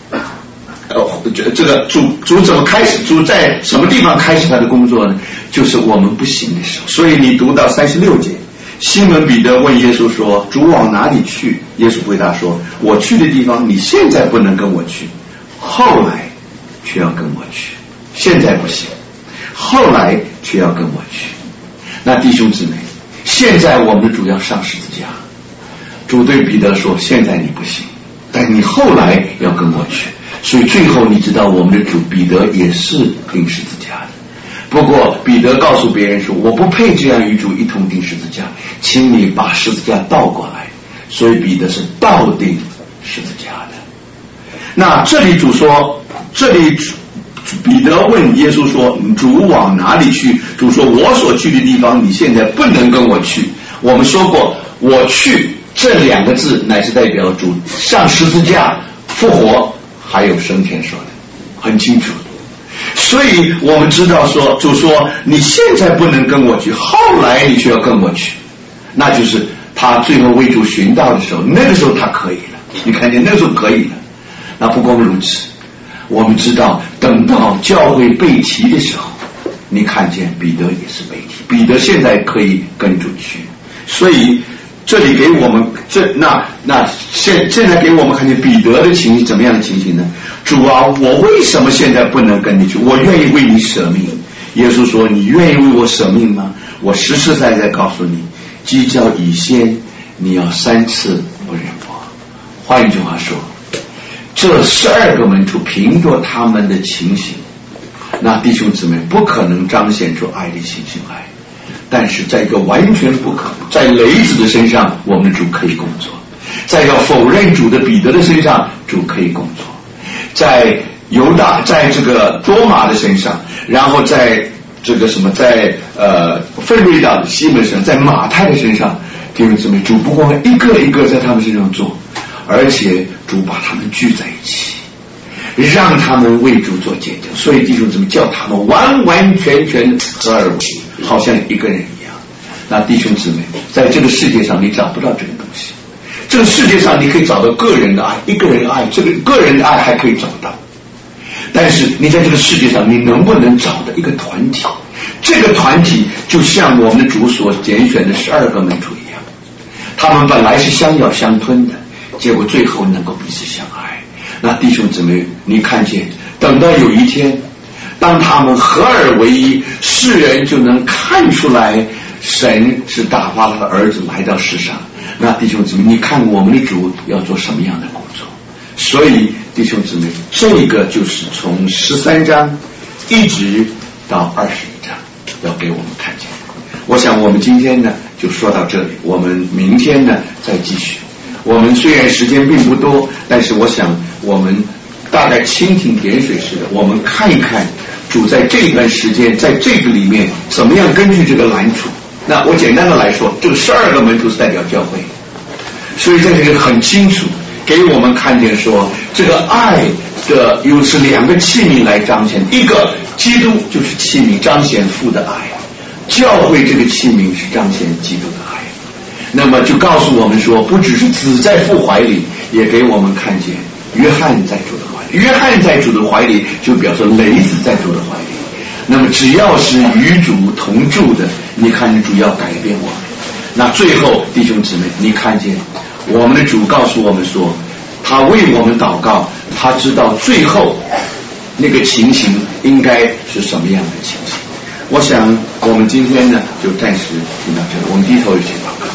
这个主怎么开始？主在什么地方开始他的工作呢？就是我们不行的时候。所以你读到36节，西门彼得问耶稣说：“主往哪里去？”耶稣回答说：“我去的地方，你现在不能跟我去，后来却要跟我去。现在不行，后来却要跟我去。”那弟兄姊妹，现在我们的主要上十字架。主对彼得说：“现在你不行，但你后来要跟我去。”所以最后你知道，我们的主彼得也是钉十字架的。不过彼得告诉别人说：“我不配这样与主一同钉十字架，请你把十字架倒过来。”所以彼得是倒钉十字架的。那这里主说，这里彼得问耶稣说：“主往哪里去？”主说：“我所去的地方，你现在不能跟我去。”我们说过，我去这2个字乃是代表主上十字架、复活还有升天说的，很清楚。所以我们知道说，主说你现在不能跟我去，后来你却要跟我去，那就是他最后为主寻道的时候，那个时候他可以了。你看见那个时候可以了。那不光如此，我们知道等到教会被提的时候，你看见彼得也是被提，彼得现在可以跟主去。所以这里给我们现在给我们看见彼得的情形，怎么样的情形呢？主啊，我为什么现在不能跟你去？我愿意为你舍命。耶稣说：“你愿意为我舍命吗？我实实在在告诉你，鸡叫以先，你要3次不认我。”换一句话说，这12个门徒凭着他们的情形，那弟兄姊妹不可能彰显出爱的情形来。但是在一个完全不可能，在雷子的身上，我们的主可以工作；在要否认主的彼得的身上，主可以工作；在在这个多马的身上，然后在这个在奋锐党的西门身上，在马太的身上，弟兄姊妹，主不光一个一个在他们身上做，而且主把他们聚在一起，让他们为主做见证。所以弟兄姊妹，叫他们完完全全合而为一，好像一个人一样。那弟兄姊妹，在这个世界上你找不到这个东西。这个世界上你可以找到个人的爱，一个人的爱，这个个人的爱还可以找到。但是你在这个世界上，你能不能找到一个团体？这个团体就像我们的主所拣选的12个门徒一样，他们本来是相咬相吞的，结果最后能够彼此相爱。那弟兄姊妹，你看见等到有一天，当他们合而为一，世人就能看出来神是打发他的儿子来到世上。那弟兄姊妹，你看我们的主要做什么样的工作？所以弟兄姊妹，这个就是从13章一直到21章要给我们看见。我想我们今天呢就说到这里，我们明天呢再继续。我们虽然时间并不多，但是我想我们大概蜻蜓点水似的，我们看一看主在这一段时间在这个里面怎么样根据这个拦阻。那我简单的来说，这个12个门徒是代表教会，所以这里很清楚给我们看见说，这个爱的又是2个器皿来彰显，一个基督就是器皿彰显父的爱，教会这个器皿是彰显基督的爱。那么就告诉我们说，不只是子在父怀里，也给我们看见约翰在主的怀里，约翰在主的怀里就表示雷子在主的怀里。那么只要是与主同住的，你看见主要改变我们。那最后弟兄姊妹，你看见我们的主告诉我们说，他为我们祷告，他知道最后那个情形应该是什么样的情形。我想我们今天呢就暂时听到这里，我们低头一起祷告。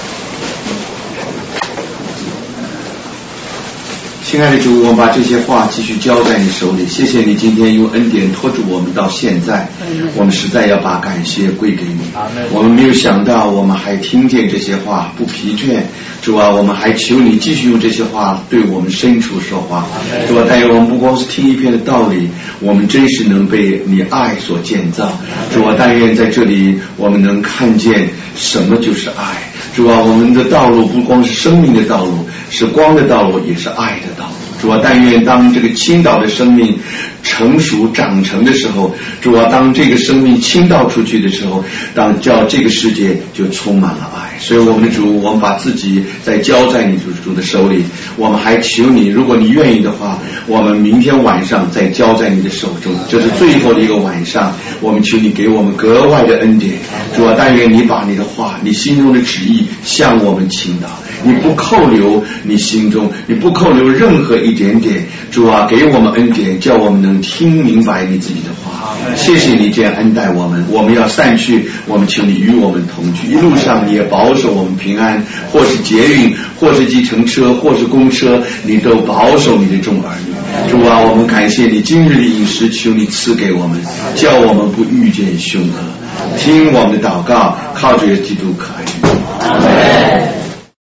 亲爱的主，我们把这些话继续交在你手里，谢谢你今天用恩典拖住我们到现在，我们实在要把感谢归给你。我们没有想到我们还听见这些话不疲倦，主啊，我们还求你继续用这些话对我们深处说话。主啊，但愿我们不光是听一片的道理，我们真是能被你爱所建造。主啊，但愿在这里我们能看见什么就是爱。主啊，我们的道路不光是生命的道路， 是光的道路，也是爱的道路。主啊，但愿当这个倾倒的生命成熟长成的时候，主啊，当这个生命倾倒出去的时候，当叫这个世界就充满了爱。所以我们的主，我们把自己再交在你主的手里，我们还求你，如果你愿意的话，我们明天晚上再交在你的手中，这是最后的一个晚上，我们求你给我们格外的恩典。主啊，但愿你把你的话，你心中的旨意向我们倾倒，你不扣留你心中，你不扣留任何一点点。主啊，给我们恩典，叫我们能听明白你自己的话。谢谢你这样恩待我们，我们要散去，我们求你与我们同去，一路上你也保守我们平安，或是捷运，或是计程车，或是公车，你都保守你的众儿女。主啊，我们感谢你今日的饮食，求你赐给我们，叫我们不遇见凶恶。听我们的祷告，靠着基督可爱的名。